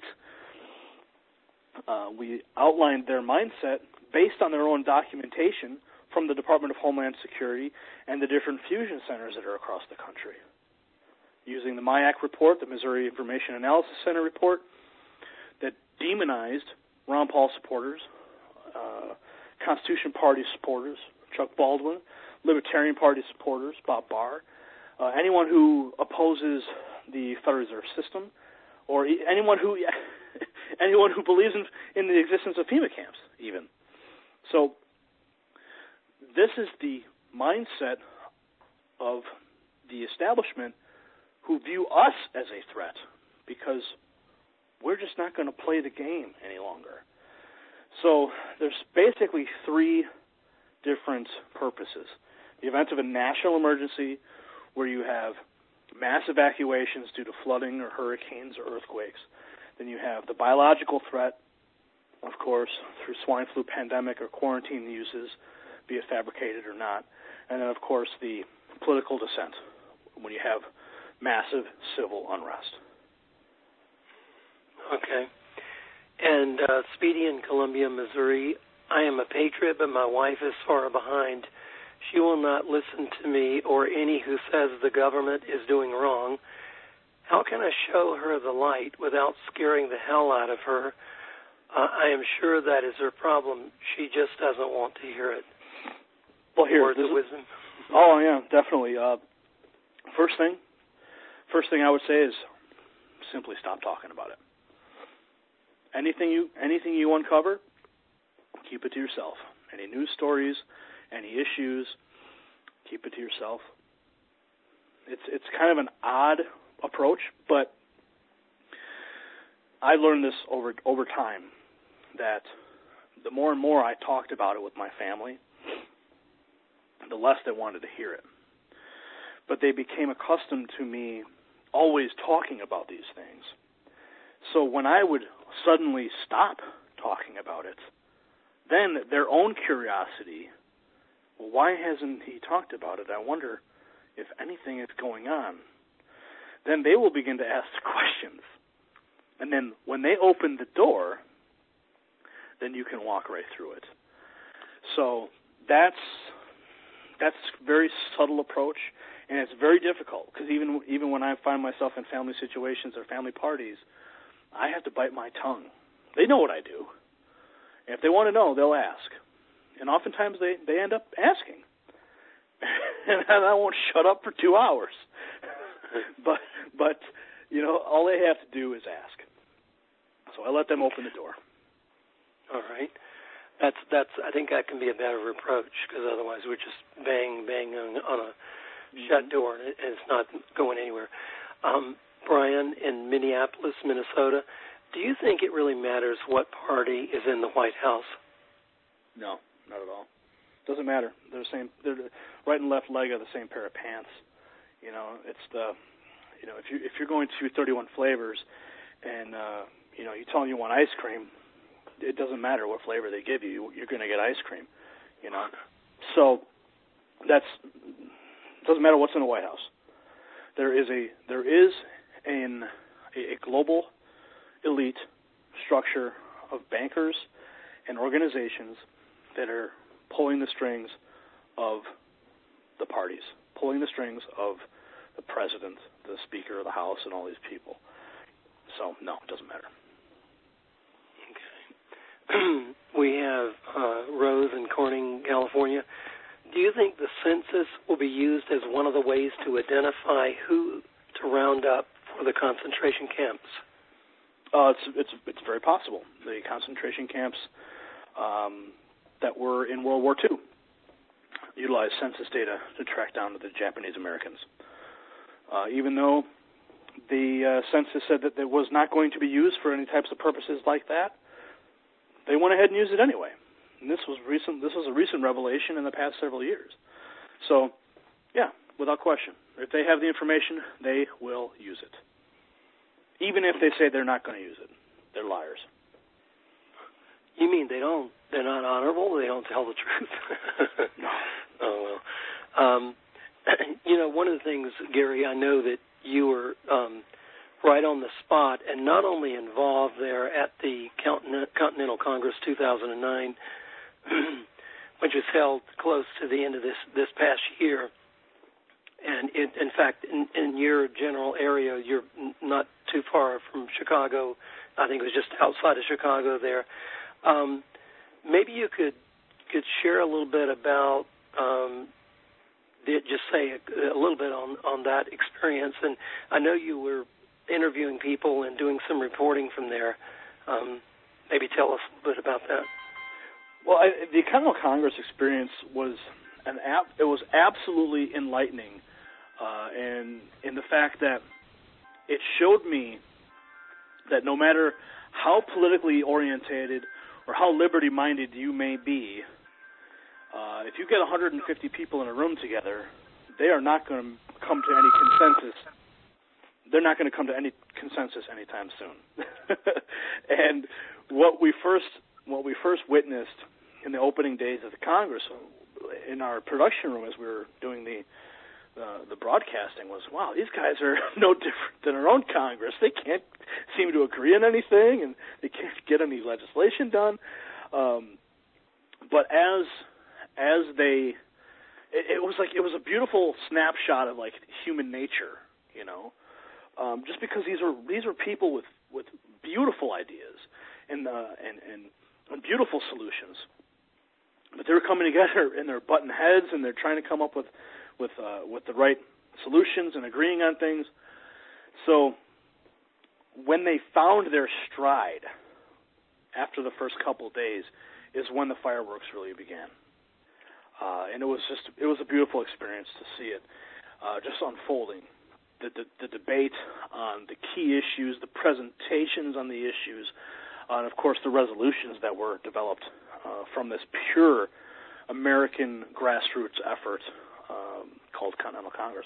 Uh, we outlined their mindset based on their own documentation from the Department of Homeland Security and the different fusion centers that are across the country. Using the MIAC report, the Missouri Information Analysis Center report, that demonized Ron Paul supporters, uh, Constitution Party supporters, Chuck Baldwin, Libertarian Party supporters, Bob Barr, uh, anyone who opposes the Federal Reserve System, or e- anyone who anyone who believes in, in the existence of FEMA camps, even. So this is the mindset of the establishment who view us as a threat, because we're just not going to play the game any longer. So there's basically three different purposes. The event of a national emergency where you have mass evacuations due to flooding or hurricanes or earthquakes. Then you have the biological threat, of course, through swine flu pandemic or quarantine uses, be it fabricated or not. And then, of course, the political dissent, when you have massive civil unrest. Okay. And uh, Speedy in Columbia, Missouri, I am a patriot, but my wife is far behind. She will not listen to me or any who says the government is doing wrong. How can I show her the light without scaring the hell out of her? Uh, I am sure that is her problem. She just doesn't want to hear it. Well, here, words of wisdom. Oh, yeah, definitely. Uh, first thing, first thing I would say is simply stop talking about it. Anything you anything you uncover, keep it to yourself. Any news stories, any issues, keep it to yourself. It's it's kind of an odd approach, but I learned this over over time, that the more and more I talked about it with my family, the less they wanted to hear it. But they became accustomed to me always talking about these things. So when I would suddenly stop talking about it, then their own curiosity, well, why hasn't he talked about it? I wonder if anything is going on. Then they will begin to ask questions. And then when they open the door, then you can walk right through it. So that's that's a very subtle approach, and it's very difficult, because even even when I find myself in family situations or family parties, I have to bite my tongue. They know what I do. And if they want to know, they'll ask. And oftentimes they, they end up asking. And I won't shut up for two hours. but, but you know, all they have to do is ask. So I let them open the door. All right. That's that's. I think that can be a better approach, because otherwise we're just bang, bang on, on a shut door, and it's not going anywhere. Um, Brian in Minneapolis, Minnesota, do you think it really matters what party is in the White House? No, not at all. Doesn't matter. They're the same. They're the right and left leg of the same pair of pants. You know, it's the, you know, if you if you're going to thirty-one flavors, and uh, you know, you tell them you want ice cream, it doesn't matter what flavor they give you. You're going to get ice cream. You know, so that's doesn't matter what's in the White House. There is a there is an a, a global elite structure of bankers and organizations that are pulling the strings of the parties, pulling the strings of the president, the Speaker of the House, and all these people. So, no, it doesn't matter. Okay. We have uh, Rose in Corning, California. Do you think the census will be used as one of the ways to identify who to round up for the concentration camps? Uh, it's it's it's very possible. The concentration camps um, that were in World War Two utilized census data to track down the Japanese Americans. Uh, even though the uh, census said that it was not going to be used for any types of purposes like that, they went ahead and used it anyway. And this was recent. This was a recent revelation in the past several years. So, yeah, without question, if they have the information, they will use it. Even if they say they're not going to use it, they're liars. You mean they don't? They're not honorable? They don't tell the truth? No. Oh well. Um, you know, one of the things, Gary, I know that you were um, right on the spot, and not only involved there at the Continental Congress two thousand nine, which was held close to the end of this this past year. And it, in fact, in, in your general area, you're not too far from Chicago. I think it was just outside of Chicago there. Um, maybe you could could share a little bit about, um, just say a, a little bit on, on that experience. And I know you were interviewing people and doing some reporting from there. Um, maybe tell us a little bit about that. Well, I, the Continental Congress experience was an ap- it was absolutely enlightening. Uh, and in the fact that it showed me that no matter how politically orientated or how liberty-minded you may be, uh, if you get one hundred fifty people in a room together, they are not going to come to any consensus. They're not going to come to any consensus anytime soon. And what we first what we first witnessed in the opening days of the Congress, in our production room as we were doing the uh, the broadcasting was, wow, these guys are no different than our own Congress. They can't seem to agree on anything, and they can't get any legislation done. Um, but as as they, it, it was like it was a beautiful snapshot of like human nature, you know, um, just because these are these are people with, with beautiful ideas and uh, and and and beautiful solutions. But they're coming together and they're butting heads and they're trying to come up with with uh, with the right solutions and agreeing on things. So when they found their stride after the first couple of days is when the fireworks really began. Uh, and it was just it was a beautiful experience to see it uh, just unfolding. The, the, the debate on the key issues, the presentations on the issues, uh, and of course the resolutions that were developed Uh, from this pure American grassroots effort um, called Continental Congress.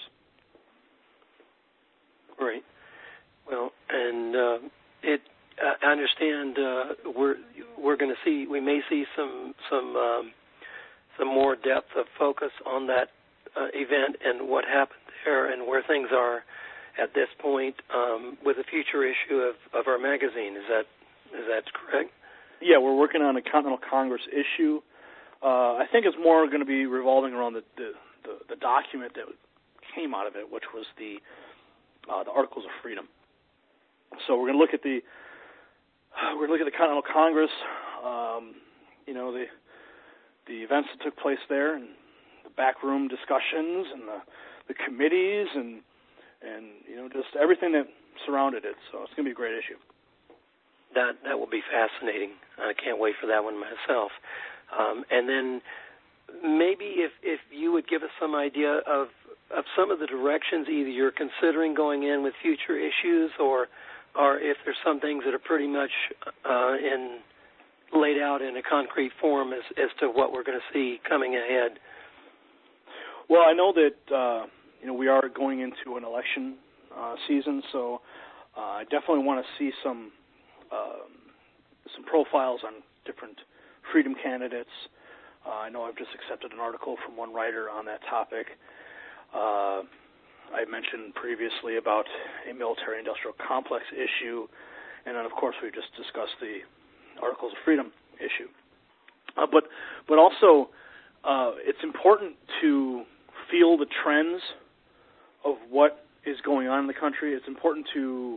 Great. Well, and uh, it. Uh, I understand uh, we're we're going to see. We may see some some um, some more depth of focus on that uh, event and what happened there and where things are at this point um, with a future issue of, of our magazine. Is that is that correct? Yeah, we're working on a Continental Congress issue. Uh, I think it's more going to be revolving around the, the, the, the document that came out of it, which was the uh, the Articles of Freedom. So we're going to look at the we're going to look at the Continental Congress, um, you know, the the events that took place there, and the backroom discussions, and the, the committees, and and you know, just everything that surrounded it. So it's going to be a great issue. That that will be fascinating. I can't wait for that one myself. Um, and then maybe if, if you would give us some idea of, of some of the directions either you're considering going in with future issues, or or if there's some things that are pretty much uh, in laid out in a concrete form as, as to what we're going to see coming ahead. Well, I know that uh, you know we are going into an election uh, season, so uh, I definitely want to see some. Um, some profiles on different freedom candidates. Uh, I know I've just accepted an article from one writer on that topic. Uh, I mentioned previously about a military-industrial complex issue, and then, of course, we've just discussed the Articles of Freedom issue. Uh, but, but also, uh, it's important to feel the trends of what is going on in the country. It's important to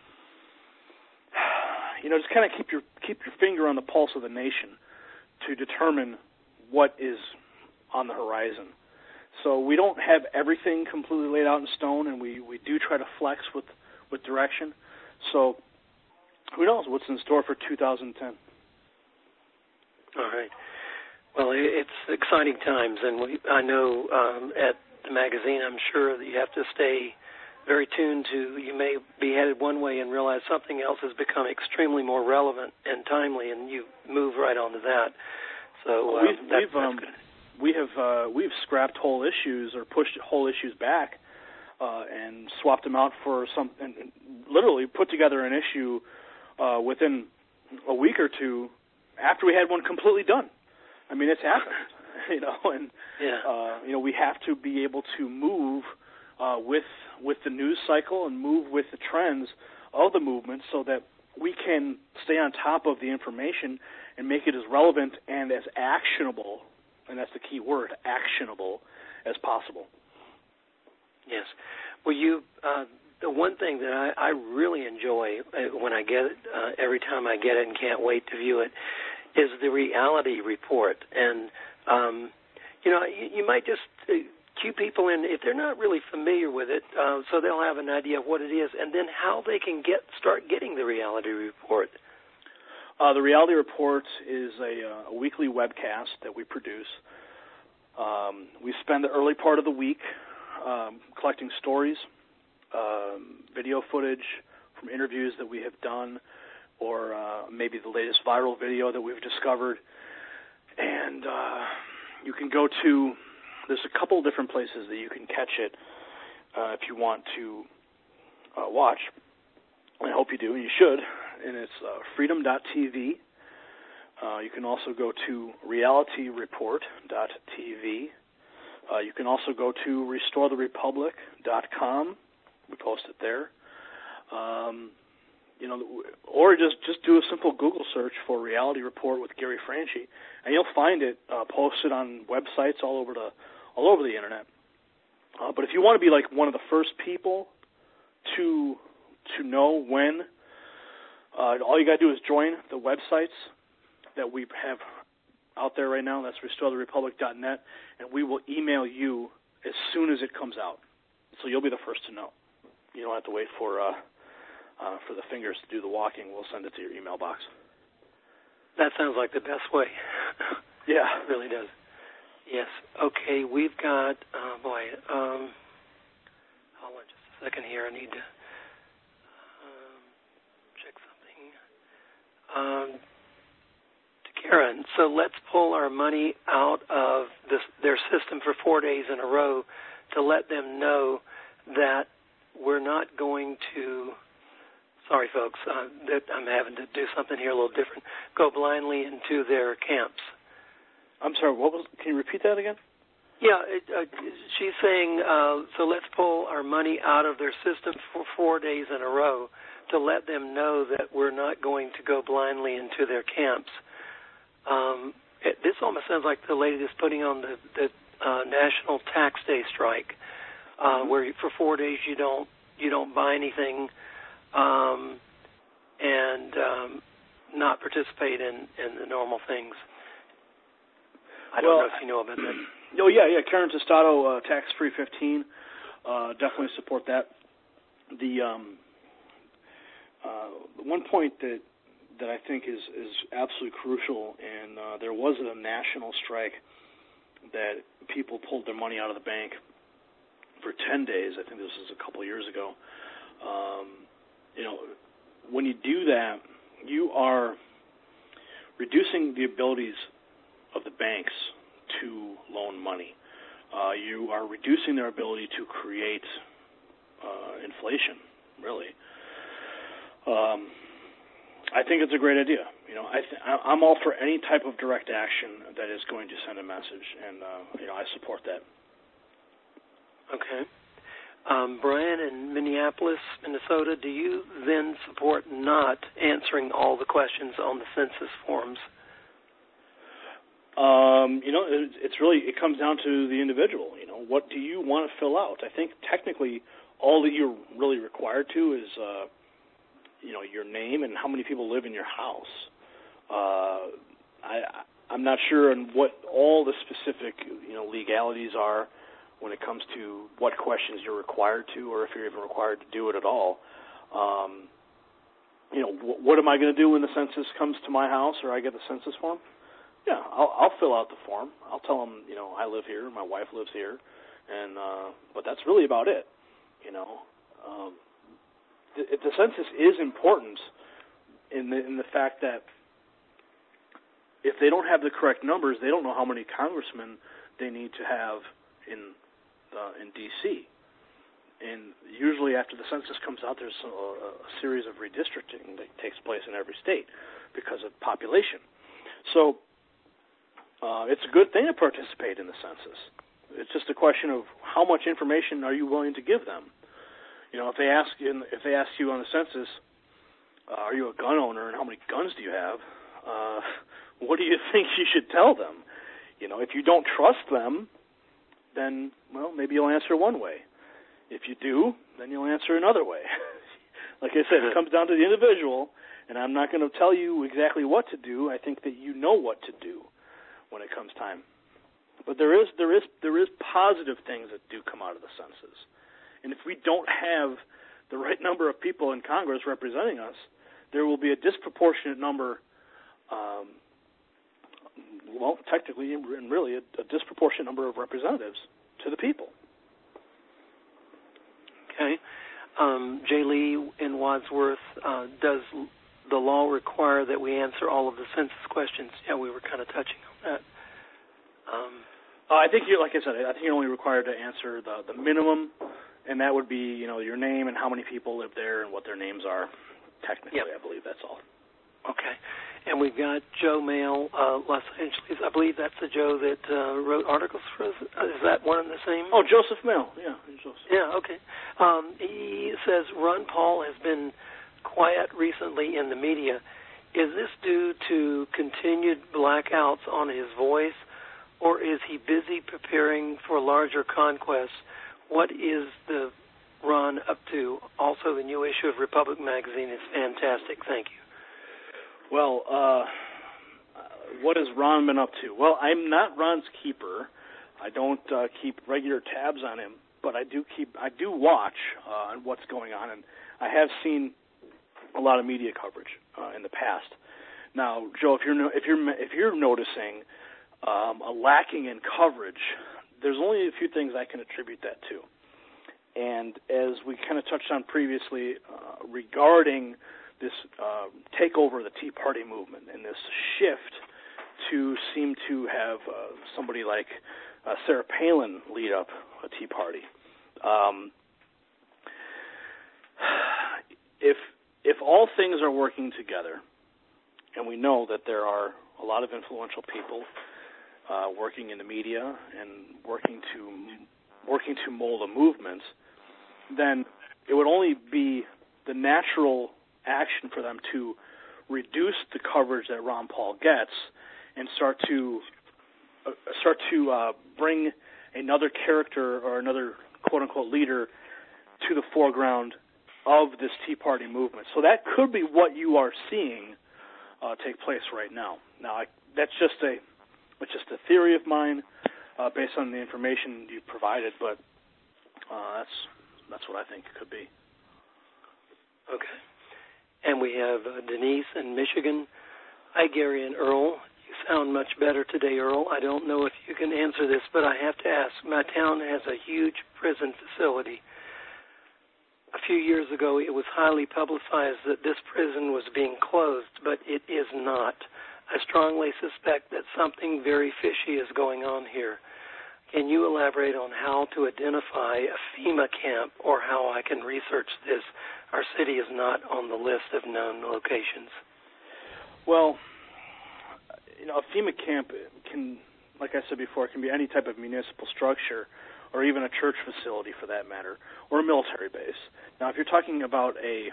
You know, just kind of keep your keep your finger on the pulse of the nation to determine what is on the horizon. So we don't have everything completely laid out in stone, and we, we do try to flex with, with direction. So who knows what's in store for two thousand ten? All right. Well, it's exciting times, and we, I know um, at the magazine, I'm sure that you have to stay very tuned to, you may be headed one way and realize something else has become extremely more relevant and timely, and you move right on to that. So well, um, we've, that, we've, that's um, good. We have uh, we've scrapped whole issues or pushed whole issues back uh, and swapped them out for some, and literally put together an issue uh, within a week or two after we had one completely done. I mean, it's happened, you know, and yeah. uh, you know we have to be able to move uh, with with the news cycle and move with the trends of the movement so that we can stay on top of the information and make it as relevant and as actionable, and that's the key word, actionable, as possible. Yes. Well, you, uh, the one thing that I, I really enjoy when I get it, uh, every time I get it and can't wait to view it, is the reality report. And, um, you know, you, you might just uh, cue people in if they're not really familiar with it, uh, so they'll have an idea of what it is, and then how they can get start getting the reality report. Uh, the reality report is a, uh, a weekly webcast that we produce. Um, we spend the early part of the week um, collecting stories, um, video footage from interviews that we have done, or uh, maybe the latest viral video that we've discovered. And uh, you can go to, there's a couple different places that you can catch it uh, if you want to uh, watch. I hope you do, and you should. And it's uh, freedom dot t v. Uh, you can also go to reality report dot t v. Uh, you can also go to restore the republic dot com. We post it there. Um, you know, or just, just do a simple Google search for Reality Report with Gary Franchi, and you'll find it uh, posted on websites all over the all over the internet. Uh, but if you want to be like one of the first people to to know when, uh, all you got to do is join the websites that we have out there right now. That's restore the republic dot net, and we will email you as soon as it comes out. So you'll be the first to know. You don't have to wait for uh, uh, for the fingers to do the walking. We'll send it to your email box. That sounds like the best way. Yeah. It really does. Yes. Okay, we've got, oh boy, um, hold on just a second here. I need to um, check something. Um, to Karen, so let's pull our money out of this, their system for four days in a row to let them know that we're not going to, sorry folks, uh, that I'm having to do something here a little different, go blindly into their camps. I'm sorry, what was, can you repeat that again? Yeah, it, uh, she's saying, uh, so let's pull our money out of their system for four days in a row to let them know that we're not going to go blindly into their camps. Um, it, this almost sounds like the lady that's putting on the, the uh, National Tax Day strike, uh, mm-hmm. where for four days you don't you don't buy anything um, and um, not participate in, in the normal things. I don't well, know if you know about that. Oh, yeah, yeah. Karen Tostado, uh, Tax Free fifteen. Uh, definitely support that. The um, uh, one point that that I think is, is absolutely crucial, and uh, there was a national strike that people pulled their money out of the bank for ten days. I think this was a couple of years ago. Um, you know, when you do that, you are reducing the abilities of the banks to loan money. Uh, you are reducing their ability to create uh, inflation, really. Um, I think it's a great idea. You know, I th- I'm all for any type of direct action that is going to send a message, and uh, you know, I support that. Okay. Um, Brian in Minneapolis, Minnesota, do you then support not answering all the questions on the census forms? Um, you know, it, it's really, it comes down to the individual. You know, what do you want to fill out? I think technically all that you're really required to is, uh, you know, your name and how many people live in your house. Uh, I, I'm not sure on what all the specific, you know, legalities are when it comes to what questions you're required to, or if you're even required to do it at all. Um, you know, wh- what am I going to do when the census comes to my house or I get the census form? Yeah, I'll, I'll fill out the form. I'll tell them, you know, I live here, my wife lives here, and uh, but that's really about it. You know, um, the, the census is important in the in the fact that if they don't have the correct numbers, they don't know how many congressmen they need to have in uh, in D C And usually after the census comes out, there's a, a series of redistricting that takes place in every state because of population. So Uh, it's a good thing to participate in the census. It's just a question of how much information are you willing to give them. You know, if they ask you, if they ask you on the census, uh, are you a gun owner and how many guns do you have? Uh, what do you think you should tell them? You know, if you don't trust them, then well, maybe you'll answer one way. If you do, then you'll answer another way. Like I said, it comes down to the individual, and I'm not going to tell you exactly what to do. I think that you know what to do when it comes time. But there is there is there is positive things that do come out of the census. And if we don't have the right number of people in Congress representing us, there will be a disproportionate number, um, well, technically and really a, a disproportionate number of representatives to the people. Okay. Um, Jay Lee in Wadsworth, uh, does the law require that we answer all of the census questions? Yeah, we were kind of touching on that. Um, uh, I think you, like I said, I think you're only required to answer the, the minimum, and that would be, you know, your name and how many people live there and what their names are. Technically, yep. I believe that's all. Okay. And we've got Joe Mail, uh, Los Angeles. I believe that's the Joe that uh, wrote articles for us. Is that one and the same? Oh, Joseph Mail. Yeah. Joseph. Yeah, okay. Um, he says Ron Paul has been quiet recently in the media. Is this due to continued blackouts on his voice, or is he busy preparing for larger conquests? What is the Ron up to? Also, the new issue of Republic Magazine is fantastic. Thank you. Well, uh, what has Ron been up to? Well, I'm not Ron's keeper. I don't uh, keep regular tabs on him, but I do keep. I do watch uh, on what's going on, and I have seen a lot of media coverage uh, in the past. Now, Joe, if you're no, if you're if you're noticing um, a lacking in coverage, there's only a few things I can attribute that to. And as we kind of touched on previously, uh, regarding this uh, takeover of the Tea Party movement and this shift to seem to have uh, somebody like uh, Sarah Palin lead up a Tea Party. Um, if if all things are working together, and we know that there are a lot of influential people uh, working in the media and working to working to mold a movement, then it would only be the natural action for them to reduce the coverage that Ron Paul gets and start to uh, start to uh, bring another character or another quote-unquote leader to the foreground of this Tea Party movement. So that could be what you are seeing uh, take place right now. Now, I, that's just a it's just a theory of mine uh, based on the information you provided, but uh, that's that's what I think it could be. Okay. And we have uh, Denise in Michigan. Hi, Gary and Earl. You sound much better today, Earl. I don't know if you can answer this, but I have to ask. My town has a huge prison facility. A few years ago, it was highly publicized that this prison was being closed, but it is not. I strongly suspect that something very fishy is going on here. Can you elaborate on how to identify a FEMA camp or how I can research this? Our city is not on the list of known locations. Well, you know, a FEMA camp can, like I said before, it can be any type of municipal structure or even a church facility for that matter, or a military base. Now, if you're talking about a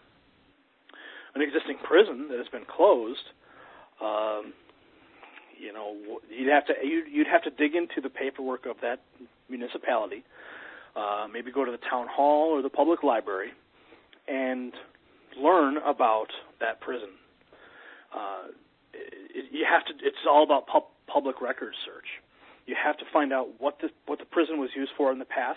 an existing prison that has been closed, um, you know, you'd have to you'd have to dig into the paperwork of that municipality, uh, maybe go to the town hall or the public library, and learn about that prison. Uh, it, you have to. It's all about pub, public records search. You have to find out what the what the prison was used for in the past,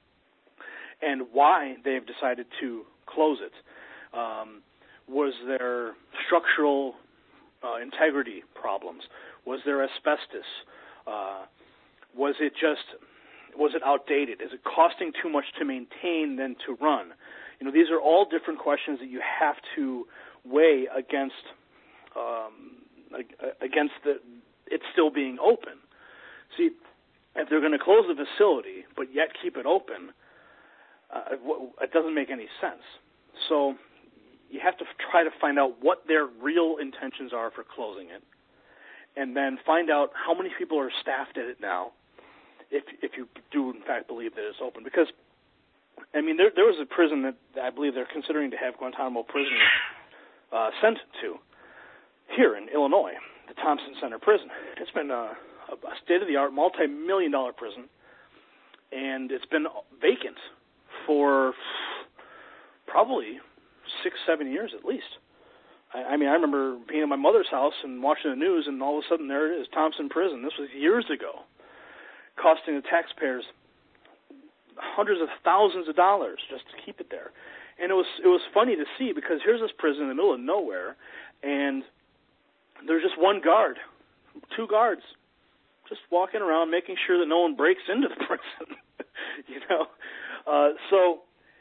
and why they've decided to close it. Um, was there structural uh, integrity problems? Was there asbestos? Uh, was it just was it outdated? Is it costing too much to maintain than to run? You know, these are all different questions that you have to weigh against um, against the it still being open. See, if they're going to close the facility but yet keep it open, uh, it doesn't make any sense. So you have to try to find out what their real intentions are for closing it, and then find out how many people are staffed at it now, if if you do in fact believe that it's open. Because, I mean, there, there was a prison that I believe they're considering to have Guantanamo prisoners uh, sent to here in Illinois, the Thompson Center Prison. It's been uh, a state-of-the-art, multi-million dollar prison, and it's been vacant for probably six, seven years at least. I, I mean, I remember being at my mother's house and watching the news, and all of a sudden there it is, Thompson Prison. This was years ago, costing the taxpayers hundreds of thousands of dollars just to keep it there. And it was it was funny to see, because here's this prison in the middle of nowhere, and there's just one guard, two guards, just walking around making sure that no one breaks into the prison. you know, uh, so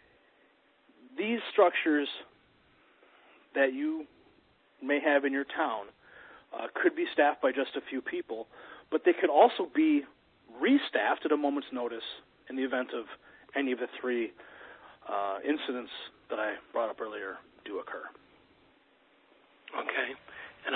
these structures that you may have in your town uh, could be staffed by just a few people, but they could also be restaffed at a moment's notice in the event of any of the three uh, incidents that I brought up earlier do occur. Okay.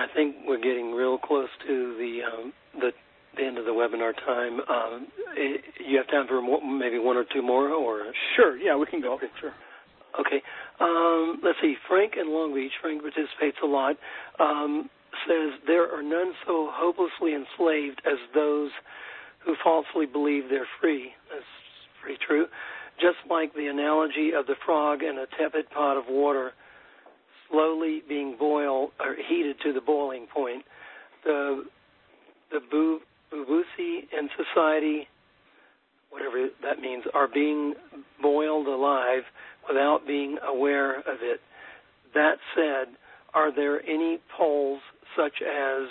think we're getting real close to the um, the, the end of the webinar time. Um, it, you have time for more, maybe one or two more, or sure? Yeah, we can go. Okay. Sure. Okay. Um, let's see. Frank in Long Beach. Frank participates a lot. Um, says there are none so hopelessly enslaved as those who falsely believe they're free. That's pretty true. Just like the analogy of the frog in a tepid pot of water, slowly being boiled or heated to the boiling point. The the bu- bubusi in society, whatever that means, are being boiled alive without being aware of it. That said, are there any polls such as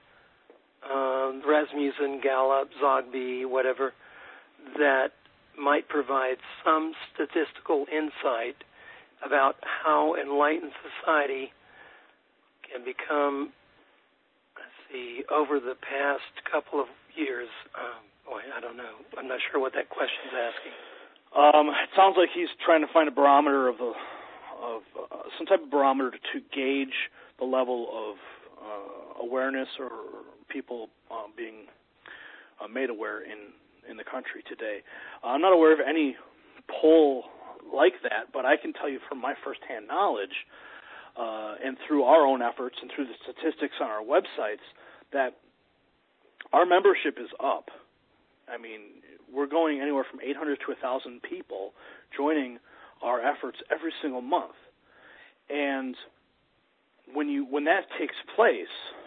um, Rasmussen, Gallup, Zogby, whatever, that might provide some statistical insight about how enlightened society can become, let's see, over the past couple of years? Um, boy, I don't know. I'm not sure what that question's asking. Um, it sounds like he's trying to find a barometer of the of uh, some type of barometer to gauge the level of uh, awareness or people uh, being uh, made aware in, in the country today. Uh, I'm not aware of any poll like that, but I can tell you from my firsthand knowledge uh, and through our own efforts and through the statistics on our websites that our membership is up. I mean, we're going anywhere from eight hundred to one thousand people joining our efforts every single month. And when you when that takes place,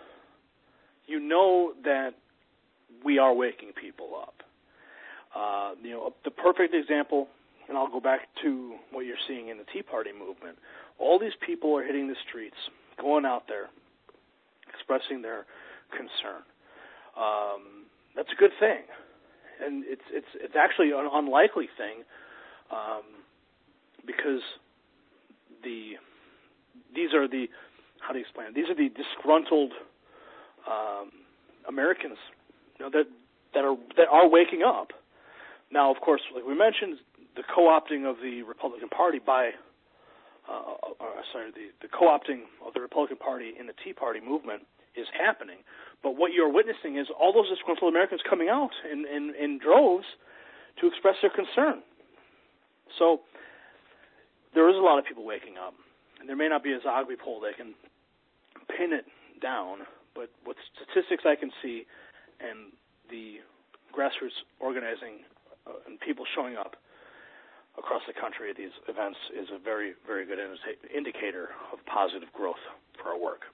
you know that we are waking people up. Uh, you know, the perfect example, and I'll go back to what you're seeing in the Tea Party movement. All these people are hitting the streets, going out there, expressing their concern. Um, that's a good thing. And it's it's it's actually an unlikely thing um, because the these are the how do you explain it? These are the disgruntled um, Americans, you know, that that are that are waking up. Now, of course, like we mentioned, the co-opting of the Republican Party by uh, uh, sorry, the, the co-opting of the Republican Party in the Tea Party movement is happening. But what you're witnessing is all those disgruntled Americans coming out in, in, in droves to express their concern. So there is a lot of people waking up. And there may not be a Zogby poll that can pin it down, but with statistics I can see and the grassroots organizing uh, and people showing up across the country at these events is a very, very good indicator of positive growth for our work.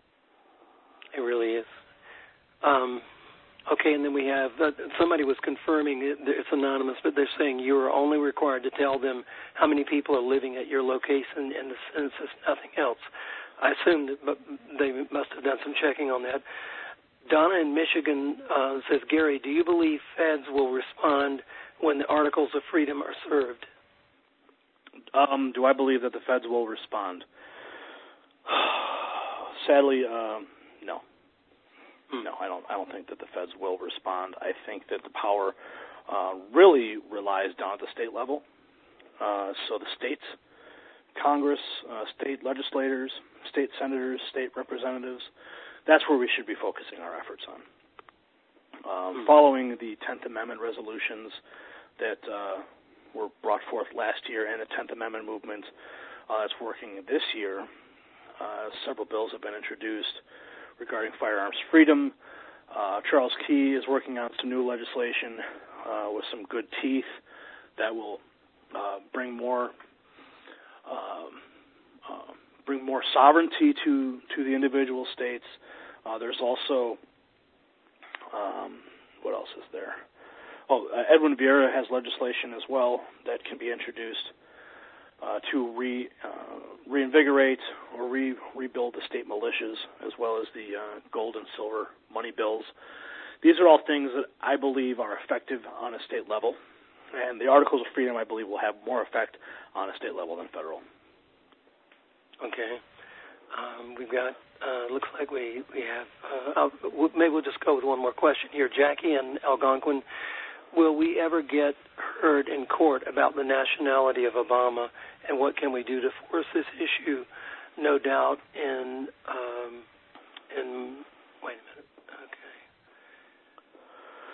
It really is. Um, okay, and then we have, uh, somebody was confirming, it, it's anonymous, but they're saying you are only required to tell them how many people are living at your location in the census, nothing else. I assume that but they must have done some checking on that. Donna in Michigan uh, says, Gary, do you believe feds will respond when the Articles of Freedom are served? Um, do I believe that the feds will respond? Sadly, um, no. No, I don't. I don't think that the feds will respond. I think that the power uh, really relies down at the state level. Uh, so the states, Congress, uh, state legislators, state senators, state representatives, that's where we should be focusing our efforts on. Um, following the tenth Amendment resolutions that uh, were brought forth last year and the tenth Amendment movement uh, that's working this year, uh, several bills have been introduced regarding firearms freedom. Uh, Charles Key is working on some new legislation uh, with some good teeth that will uh, bring more um, uh, bring more sovereignty to, to the individual states. Uh, there's also um, what else is there? Oh, uh, Edwin Vieira has legislation as well that can be introduced Uh, to re, uh, reinvigorate or re, rebuild the state militias, as well as the uh, gold and silver money bills. These are all things that I believe are effective on a state level, and the Articles of Freedom, I believe, will have more effect on a state level than federal. Okay. Um, we've got, uh, looks like we, we have, uh, I'll, maybe we'll just go with one more question here. Jackie in Algonquin, will we ever get heard in court about the nationality of Obama, and what can we do to force this issue? No doubt in um, in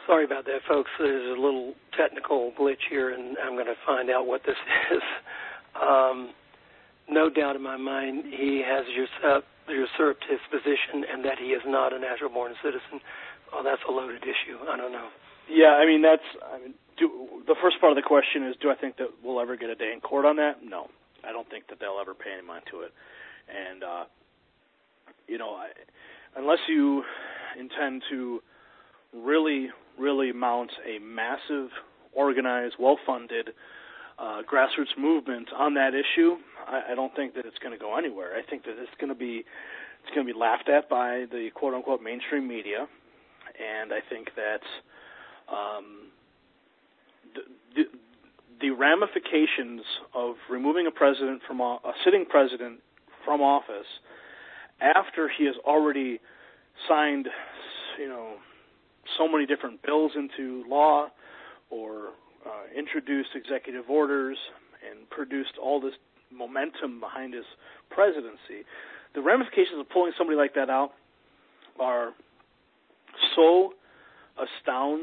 Sorry about that, folks. There's a little technical glitch here, and I'm going to find out what this is. Um, no doubt in my mind he has usurped, usurped his position and that he is not a natural-born citizen. Oh, that's a loaded issue. I don't know. Yeah, I mean, that's I mean, do, the first part of the question is, do I think that we'll ever get a day in court on that? No. I don't think that they'll ever pay any mind to it. And, uh, you know, I, unless you intend to really, really mount a massive, organized, well-funded uh, grassroots movement on that issue, I, I don't think that it's going to go anywhere. I think that it's going to be it's going to be laughed at by the quote-unquote mainstream media, and I think that um, the, the, the ramifications of removing a president from a sitting president from office after he has already signed, you know, so many different bills into law or uh, introduced executive orders and produced all this momentum behind his presidency, the ramifications of pulling somebody like that out are so astound.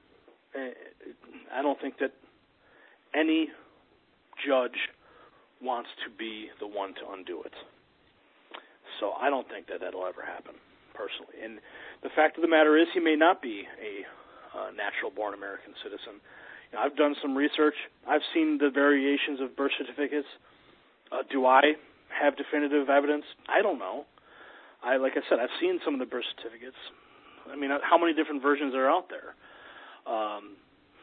I don't think that any judge wants to be the one to undo it. So I don't think that that'll ever happen, personally. And the fact of the matter is he may not be a uh, natural-born American citizen. You know, I've done some research. I've seen the variations of birth certificates. Uh, do I have definitive evidence? I don't know. I, like I said, I've seen some of the birth certificates. I mean, how many different versions are out there? Um,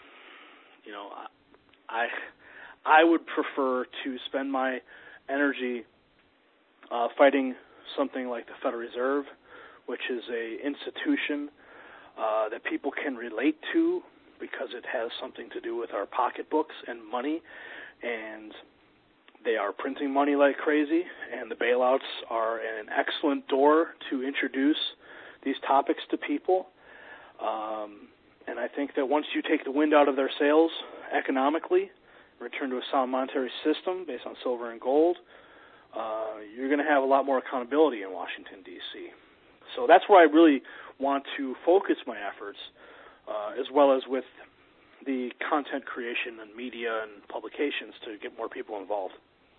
you know, I I would prefer to spend my energy uh, fighting something like the Federal Reserve, which is a institution uh, that people can relate to because it has something to do with our pocketbooks and money, and they are printing money like crazy, and the bailouts are an excellent door to introduce these topics to people. Um, and I think that once you take the wind out of their sails economically, return to a sound monetary system based on silver and gold, uh, you're going to have a lot more accountability in Washington, D C So that's where I really want to focus my efforts, uh, as well as with the content creation and media and publications to get more people involved.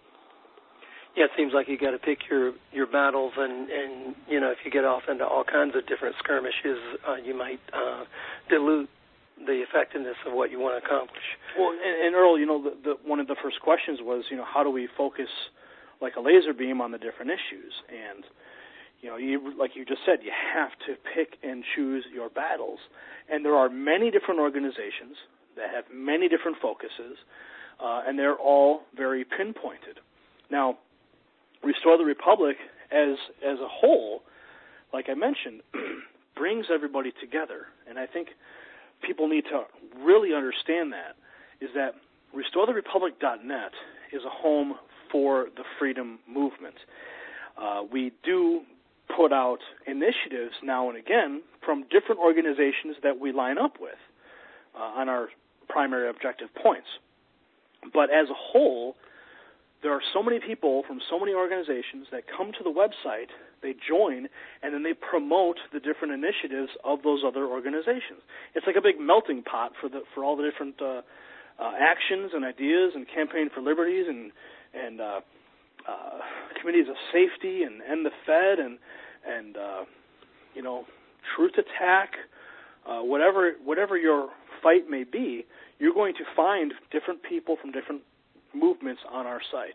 Yeah, it seems like you got to pick your, your battles, and, and you know, if you get off into all kinds of different skirmishes, uh, you might uh, dilute the effectiveness of what you want to accomplish. Well, and, and Earl, you know, the, the, one of the first questions was, you know, how do we focus like a laser beam on the different issues? And, you know, you, like you just said, you have to pick and choose your battles. And there are many different organizations that have many different focuses, uh, and they're all very pinpointed. Now, Restore the Republic as as a whole, like I mentioned, brings everybody together. And I think people need to really understand that, is that restore the republic dot net is a home for the freedom movement. Uh, we do put out initiatives now and again from different organizations that we line up with uh, on our primary objective points. But as a whole, there are so many people from so many organizations that come to the website, they join, and then they promote the different initiatives of those other organizations. It's like a big melting pot for the for all the different uh, uh, actions and ideas and Campaign for Liberties and and uh, uh, committees of safety and End the Fed and and uh, you know, Truth Attack, uh, whatever whatever your fight may be, you're going to find different people from different movements on our site.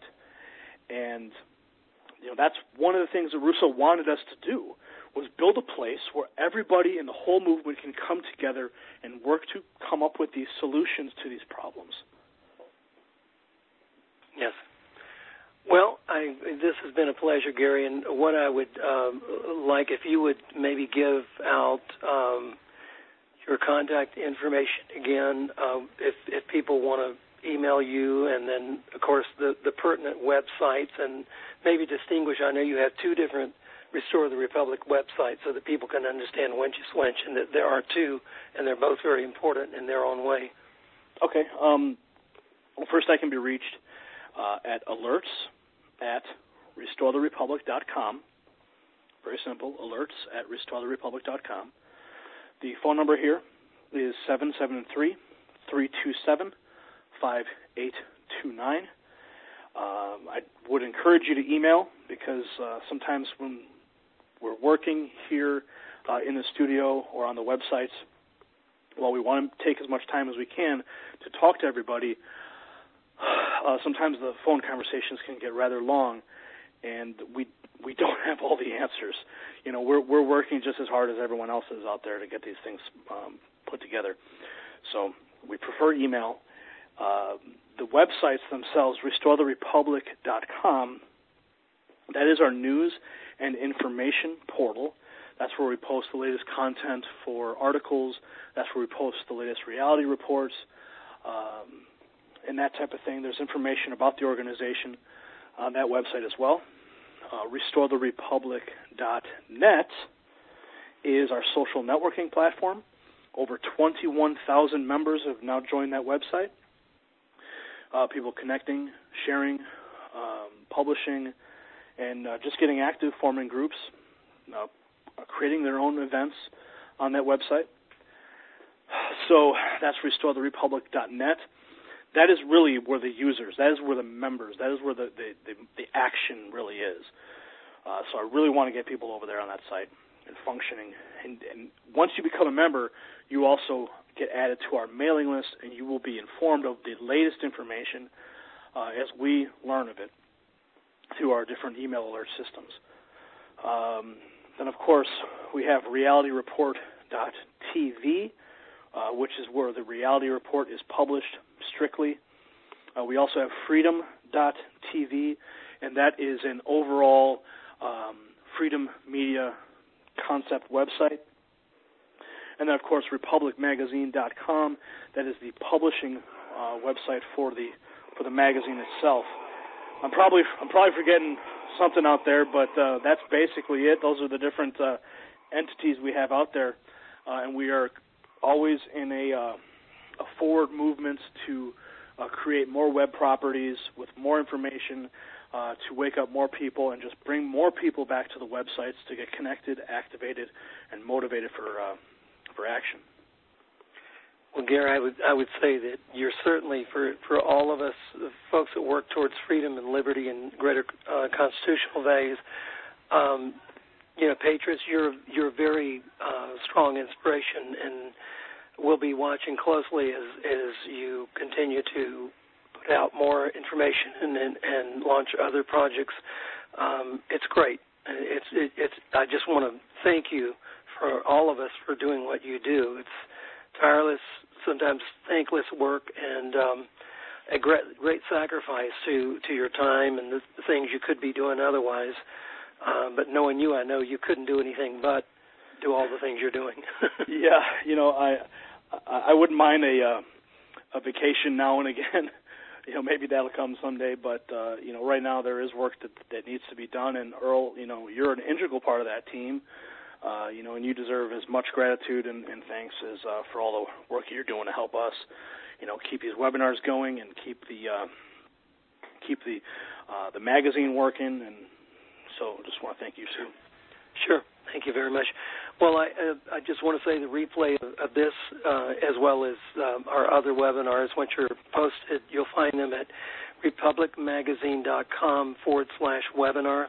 And you know, that's one of the things that Russo wanted us to do, was build a place where everybody in the whole movement can come together and work to come up with these solutions to these problems. Yes. Well, I, this has been a pleasure, Gary, and what I would um, like if you would maybe give out um, your contact information again, uh, if, if people want to email you, and then, of course, the, the pertinent websites, and maybe distinguish. I know you have two different Restore the Republic websites so that people can understand Wench is Wench, and that there are two, and they're both very important in their own way. Okay. Um, well, first I can be reached uh, at alerts at restore the republic dot com. Very simple, alerts at restore the republic dot com. The phone number here, is seven seven three, three two seven, five eight two nine. Um, I would encourage you to email because uh, sometimes when we're working here uh, in the studio or on the websites, while we want to take as much time as we can to talk to everybody, uh, sometimes the phone conversations can get rather long, and we we don't have all the answers. You know, we're we're working just as hard as everyone else is out there to get these things um, put together. So we prefer email. Uh, the websites themselves, restore the republic dot com, that is our news and information portal. That's where we post the latest content for articles. That's where we post the latest reality reports um, and that type of thing. There's information about the organization on that website as well. Uh, restore the republic dot net is our social networking platform. Over twenty-one thousand members have now joined that website. Uh, people connecting, sharing, um, publishing, and uh, just getting active, forming groups, uh, creating their own events on that website. So that's restore the republic dot net. That is really where the users, that is where the members, that is where the, the, the, the action really is. Uh, so I really want to get people over there on that site and functioning. And, and once you become a member, you also get added to our mailing list, and you will be informed of the latest information uh, as we learn of it through our different email alert systems. Um, then, of course, we have reality report dot t v, uh, which is where the reality report is published strictly. Uh, we also have freedom dot t v, and that is an overall um, freedom media concept website. And then, of course, republic magazine dot com. That is the publishing uh, website for the for the magazine itself. I'm probably I'm probably forgetting something out there, but uh, that's basically it. Those are the different uh, entities we have out there, uh, and we are always in a, uh, a forward movement to uh, create more web properties with more information, uh, to wake up more people and just bring more people back to the websites to get connected, activated, and motivated for uh, for action. Well, Gary, I would I would say that you're certainly, for, for all of us, the folks that work towards freedom and liberty and greater uh, constitutional values, um, you know, patriots, you're you're a very uh, strong inspiration, and we'll be watching closely as as you continue to put out more information and and, and launch other projects. Um, it's great. It's it, it's. I just want to thank you for all of us for doing what you do. It's tireless, sometimes thankless work, and um, a great, great sacrifice to, to your time and the, the things you could be doing otherwise. Uh, but knowing you, I know you couldn't do anything but do all the things you're doing. Yeah, you know, I I wouldn't mind a uh, a vacation now and again. You know, maybe that'll come someday. But uh, you know, right now there is work that that needs to be done. And Earl, you know, you're an integral part of that team. Uh, you know, and you deserve as much gratitude and, and thanks as uh, for all the work you're doing to help us, you know, keep these webinars going and keep the uh, keep the uh, the magazine working. And so, just want to thank you, Sue. Sure, thank you very much. Well, I uh, I just want to say the replay of, of this, uh, as well as um, our other webinars, once you're posted, you'll find them at republic magazine dot com forward slash webinar,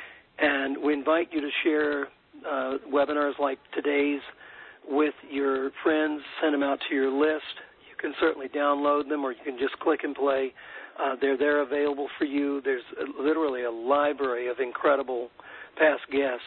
and we invite you to share Uh, webinars like today's with your friends, send them out to your list. You can certainly download them, or you can just click and play. Uh, they're there available for you. There's a, literally a library of incredible past guests,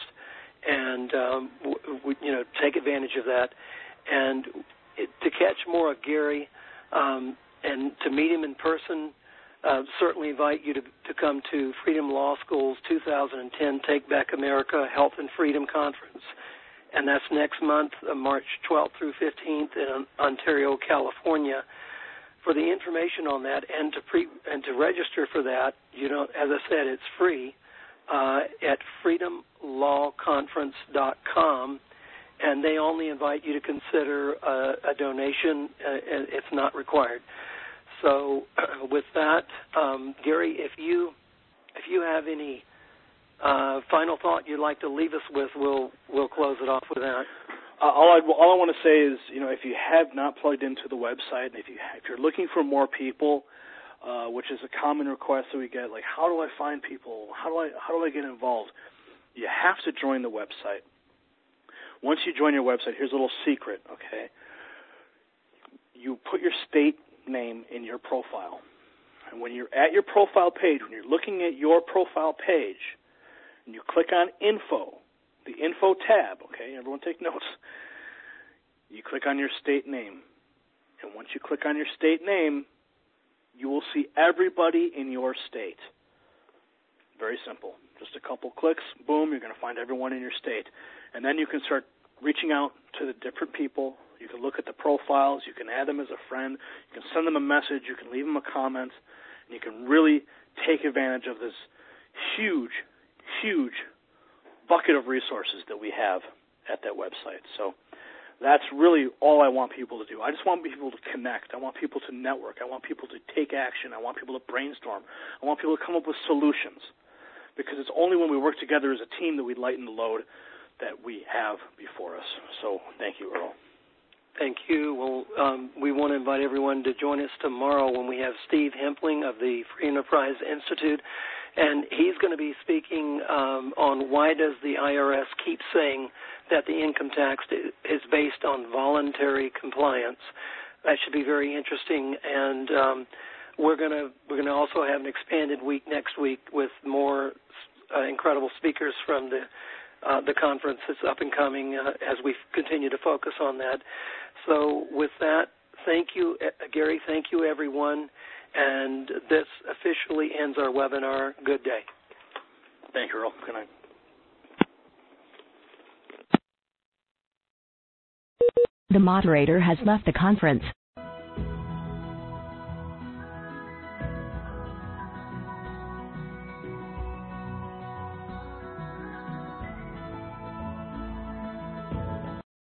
and um, w- w- you know, take advantage of that. And it, to catch more of Gary um, and to meet him in person, Uh, certainly invite you to, to come to Freedom Law School's two thousand ten Take Back America Health and Freedom Conference, and that's next month, uh, March twelfth through fifteenth in Ontario, California. For the information on that and to pre and to register for that, you know, as I said, it's free uh, at freedom law conference dot com, and they only invite you to consider uh, a donation. Uh, it's not required. So with that, um, Gary, if you if you have any uh, final thought you'd like to leave us with, we'll we'll close it off with that. Uh, all, I, all I want to say is, you know, if you have not plugged into the website, and if, you, if you're looking for more people, uh, which is a common request that we get, like, how do I find people? How do I how do I get involved? You have to join the website. Once you join your website, here's a little secret, okay? You put your state name in your profile. And when you're at your profile page, when you're looking at your profile page, and you click on Info, the Info tab, okay, everyone take notes. You click on your state name. And once you click on your state name, you will see everybody in your state. Very simple. Just a couple clicks, boom, you're going to find everyone in your state. And then you can start reaching out to the different people. You can look at the profiles. You can add them as a friend. You can send them a message. You can leave them a comment. And you can really take advantage of this huge, huge bucket of resources that we have at that website. So that's really all I want people to do. I just want people to connect. I want people to network. I want people to take action. I want people to brainstorm. I want people to come up with solutions, because it's only when we work together as a team that we lighten the load that we have before us. So thank you, Earl. Thank you. Well, um, we want to invite everyone to join us tomorrow when we have Steve Hempling of the Free Enterprise Institute, and he's going to be speaking um, on why does the I R S keep saying that the income tax is based on voluntary compliance. That should be very interesting, and um, we're going to we're going to also have an expanded week next week with more uh, incredible speakers from the uh, the conference that's up and coming uh, as we continue to focus on that. So with that, thank you, uh, Gary. Thank you, everyone. And this officially ends our webinar. Good day. Thank you, Earl. Good night. The moderator has left the conference.